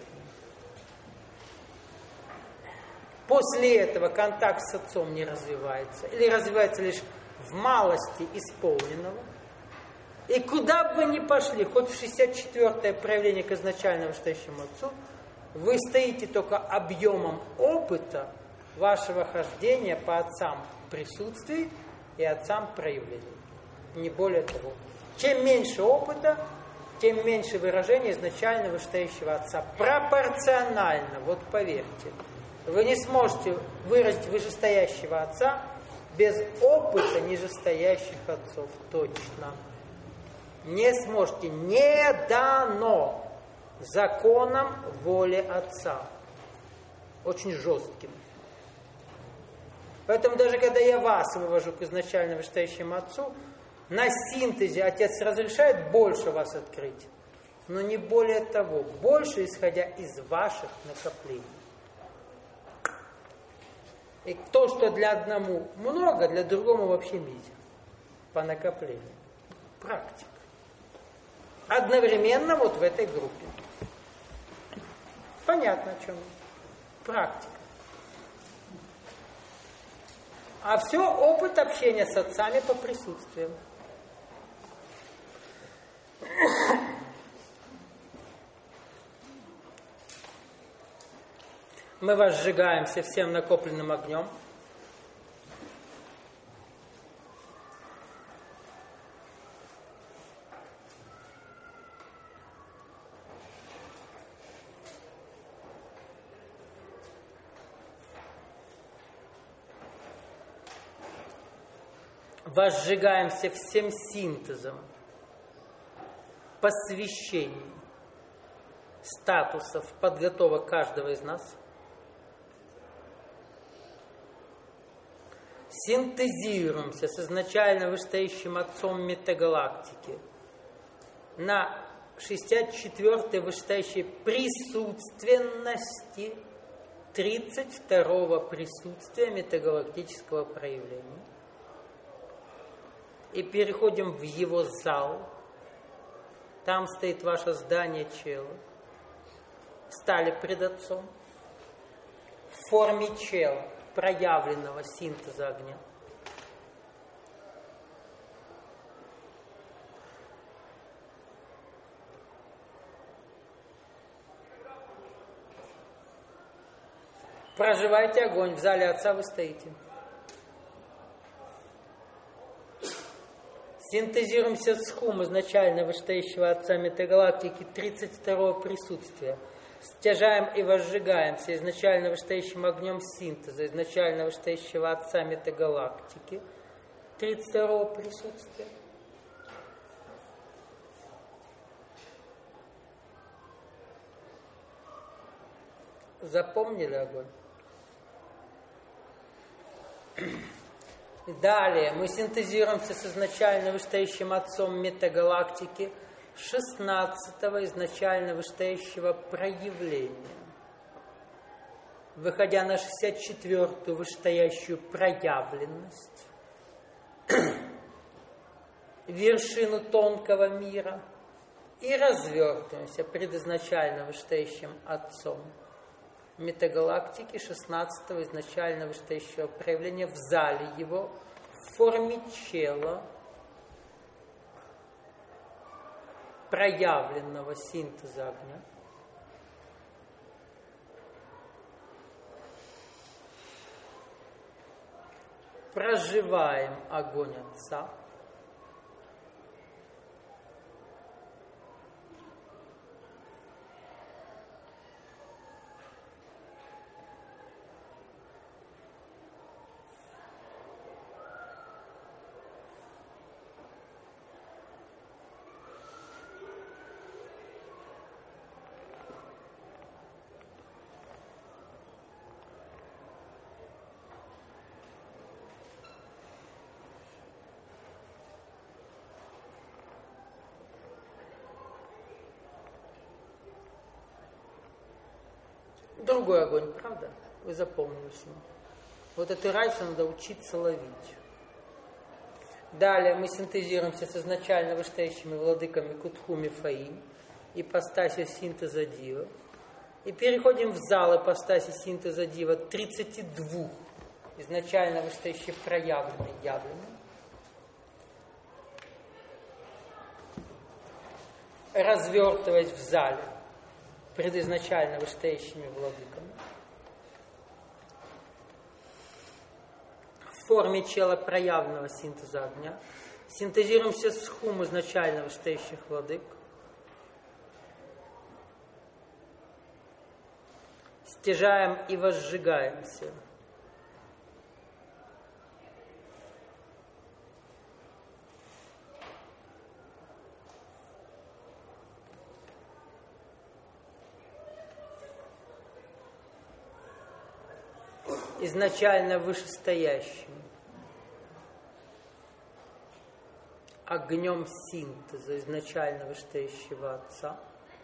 После этого контакт с отцом не развивается. Или развивается лишь в малости исполненного. И куда бы вы ни пошли, хоть в 64-е проявление к изначально вышестоящему отцу, вы стоите только объемом опыта вашего хождения по отцам присутствий и отцам проявлений. Не более того. Чем меньше опыта, тем меньше выражения изначально вышестоящего отца. Пропорционально, вот поверьте. Вы не сможете выразить вышестоящего отца без опыта нижестоящих отцов. Точно. Не сможете. Не дано законом воли отца. Очень жестким. Поэтому даже когда я вас вывожу к изначально вышестоящему отцу, на синтезе отец разрешает больше вас открыть. Но не более того. Больше исходя из ваших накоплений. И то, что для одному много, для другому вообще мизер. По накоплению. Практика. Одновременно вот в этой группе. Понятно, о чем. Практика. А все опыт общения с отцами по присутствиям. Мы возжигаемся всем накопленным огнем. Возжигаемся всем синтезом, посвящением статусов подготовок каждого из нас. Синтезируемся с изначально вышестоящим отцом метагалактики на 64-й вышестоящей присутственности 32-го присутствия метагалактического проявления. И переходим в его зал. Там стоит ваше здание чела. Стали пред отцом в форме чела, проявленного синтеза огня. Проживайте огонь. В зале отца вы стоите. Синтезируемся с хум изначально вышестоящего отца метагалактики 32-го присутствия. Стяжаем и возжигаемся изначально вышестоящим огнем синтеза, изначально вышестоящего отца метагалактики 32-го присутствия. Запомнили огонь? Далее мы синтезируемся с изначально вышестоящим отцом метагалактики 16-го изначально вышестоящего проявления. Выходя на 64-ю вышестоящую проявленность, вершину тонкого мира и развертываемся предизначально вышестоящим Отцом метагалактики 16-го изначально вышестоящего проявления в зале его в форме чела, проявленного синтеза огня. Проживаем огонь Отца. Другой огонь, правда? Вы запомнили с ним. Вот эту разницу надо учиться ловить. Далее мы синтезируемся с изначально вышестоящими владыками Кутхуми Фаим, ипостаси синтеза Дива, и переходим в зал ипостаси синтеза Дива 32 изначально вышестоящих проявленных явлений. Развертываясь в зале предизначально вышестоящими владыками, в форме чела проявленного синтеза огня, синтезируемся с хум изначально вышестоящих владык, стяжаем и возжигаемся изначально вышестоящим огнем синтеза изначально вышестоящего Отца,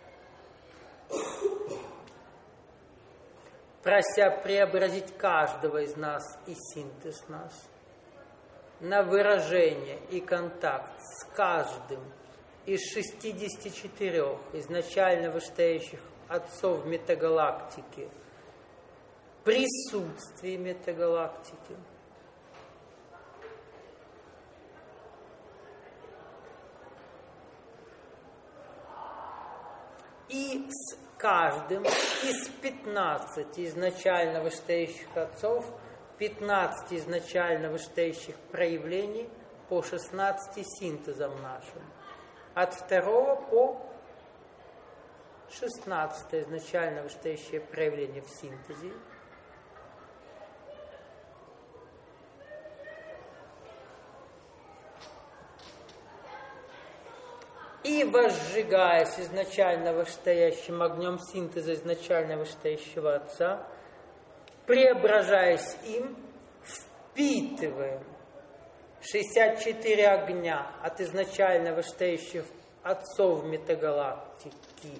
прося преобразить каждого из нас и синтез нас на выражение и контакт с каждым из 64 изначально вышестоящих Отцов метагалактики, присутствие метагалактики. И с каждым из 15 изначально вышестоящих Отцов, 15 изначально вышестоящих проявлений по 16 синтезам нашим. От 2 по 16 изначально вышестоящее проявление в синтезе. И возжигаясь изначально вышестоящим огнем синтеза изначально вышестоящего Отца, преображаясь им, впитываем 64 огня от изначально вышестоящих Отцов метагалактики,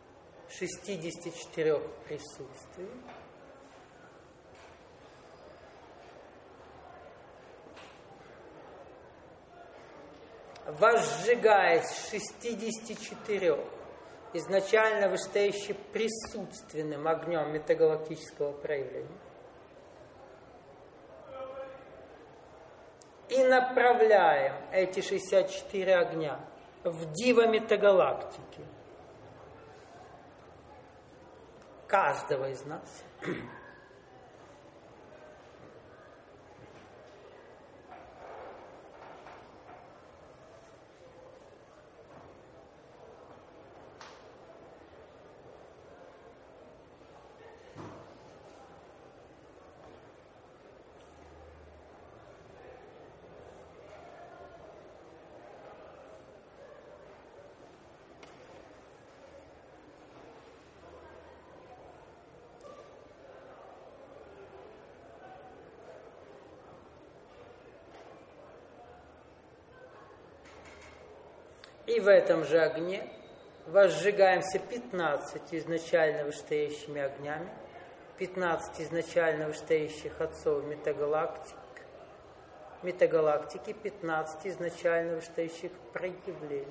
64 присутствий, возжигаясь 64 изначально вышестоящим присутственным огнем метагалактического проявления, и направляем эти 64 огня в дива метагалактики каждого из нас. И в этом же огне возжигаемся 15 изначально вышестоящими огнями, 15 изначально вышестоящих Отцов метагалактик, метагалактики 15 изначально вышестоящих проявлений.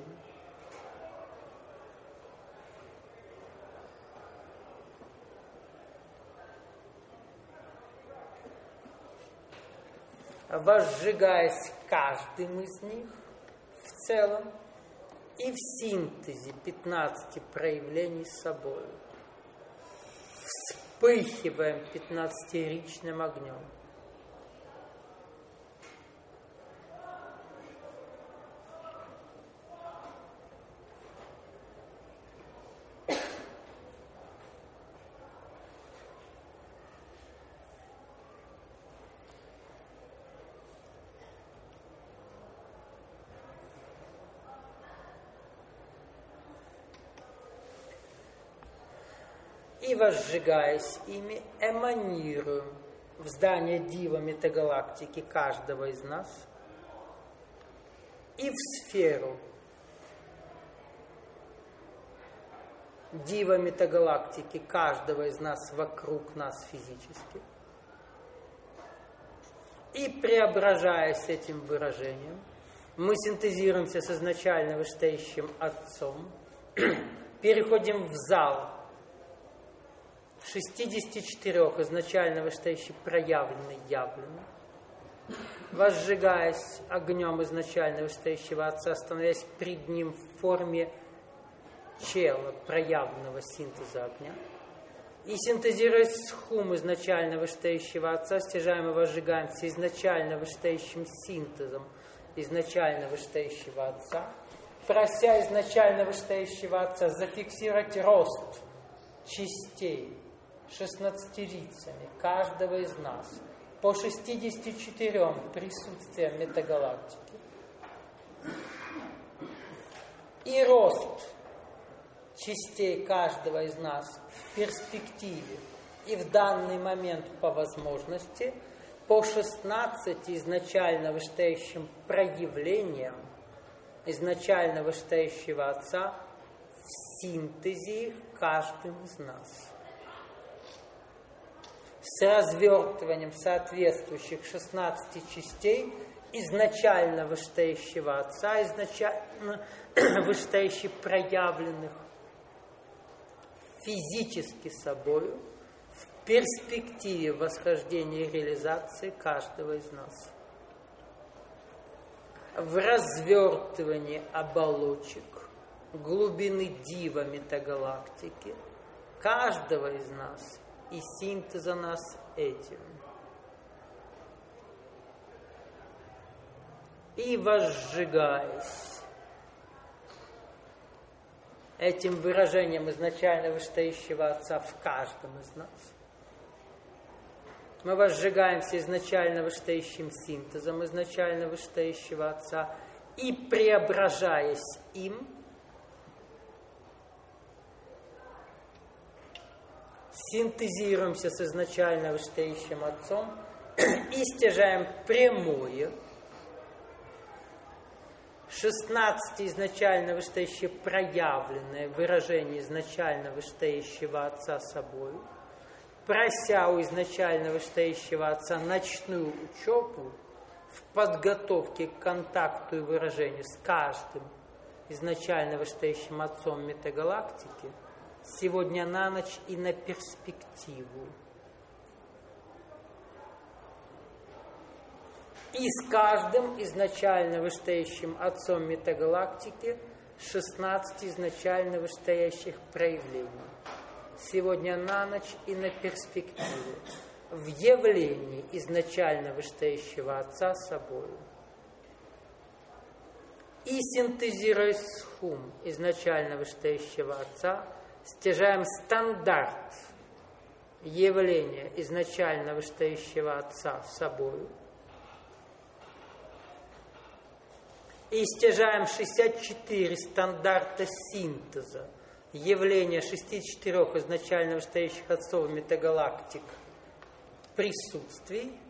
Возжигаясь каждым из них в целом и в синтезе 15 проявлений собой, вспыхиваем 15-ричным огнем. И, возжигаясь ими, эманируем в здание дива метагалактики каждого из нас и в сферу дива метагалактики каждого из нас вокруг нас физически. И, преображаясь этим выражением, мы синтезируемся с изначально вышестоящим Отцом, переходим в зал 64 изначально вышестоящих проявленных явленных, возжигаясь огнем изначально вышестоящего Отца, становясь пред Ним в форме чела проявленного синтеза огня, и синтезируясь с хум изначально вышестоящего Отца, стяжаем и возжигаемся изначально вышестоящим синтезом изначально вышестоящего Отца, прося изначально вышестоящего Отца зафиксировать рост частей 16-рицами каждого из нас по 64 присутствиям метагалактики и рост частей каждого из нас в перспективе и в данный момент по возможности по 16 изначально вышестоящим проявлениям изначально вышестоящего Отца в синтезе их каждым из нас. С развертыванием соответствующих 16 частей изначально вышестоящего Отца, изначально вышестоящих проявленных физически собою в перспективе восхождения и реализации каждого из нас. В развертывании оболочек глубины дива метагалактики каждого из нас и синтеза нас этим. И возжигаясь этим выражением изначально вышестоящего Отца в каждом из нас, мы возжигаемся изначально вышестоящим синтезом изначально вышестоящего Отца и, преображаясь им, синтезируемся с изначально вышестоящим Отцом и стяжаем прямое 16 изначально вышестоящее проявленное выражение изначально вышестоящего Отца собою, прося у изначально вышестоящего Отца ночную учебу в подготовке к контакту и выражению с каждым изначально вышестоящим Отцом метагалактики сегодня на ночь и на перспективу. И с каждым изначально вышестоящим Отцом метагалактики 16 изначально вышестоящих проявлений. Сегодня на ночь и на перспективу. В явлении изначально вышестоящего Отца собою. И синтезируя с хум изначально вышестоящего Отца, стяжаем стандарт явления изначально вышестоящего Отца собою и стяжаем 64 стандарта синтеза явления 64 изначально вышестоящих Отцов метагалактик присутствий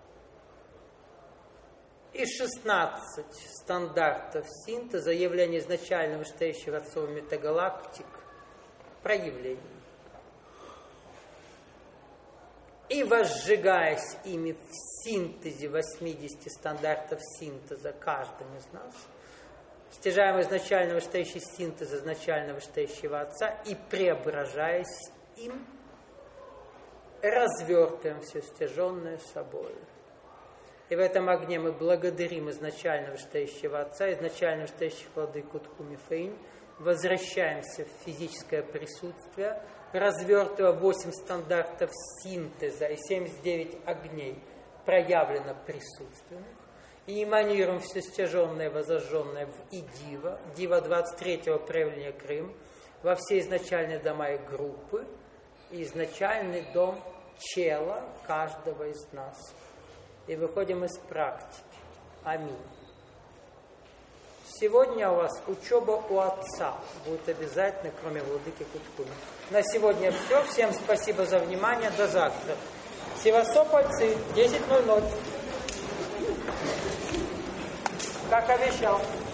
и 16 стандартов синтеза явления изначально вышестоящих Отцов метагалактик проявлений. и возжигаясь ими в синтезе 80 стандартов синтеза каждым из нас, стяжаем изначально вышестоящий синтез изначально вышестоящего Отца и, преображаясь им, развертываем все стяженное собой. И в этом огне мы благодарим изначально вышестоящего Отца, изначально вышестоящих владыку Тхумифейн, возвращаемся в физическое присутствие, развертывая 8 стандартов синтеза и 79 огней, проявлено присутственных, и эманируем все стяженное, возожженное в Идива, Дива 23-го проявления Крым, во все изначальные дома и группы, и изначальный дом чела каждого из нас. И выходим из практики. Аминь. Сегодня у вас учеба у Отца будет обязательно, кроме владыки Куткуми. На сегодня все. Всем спасибо за внимание. До завтра. Севастопольцы, 10:00. Как обещал.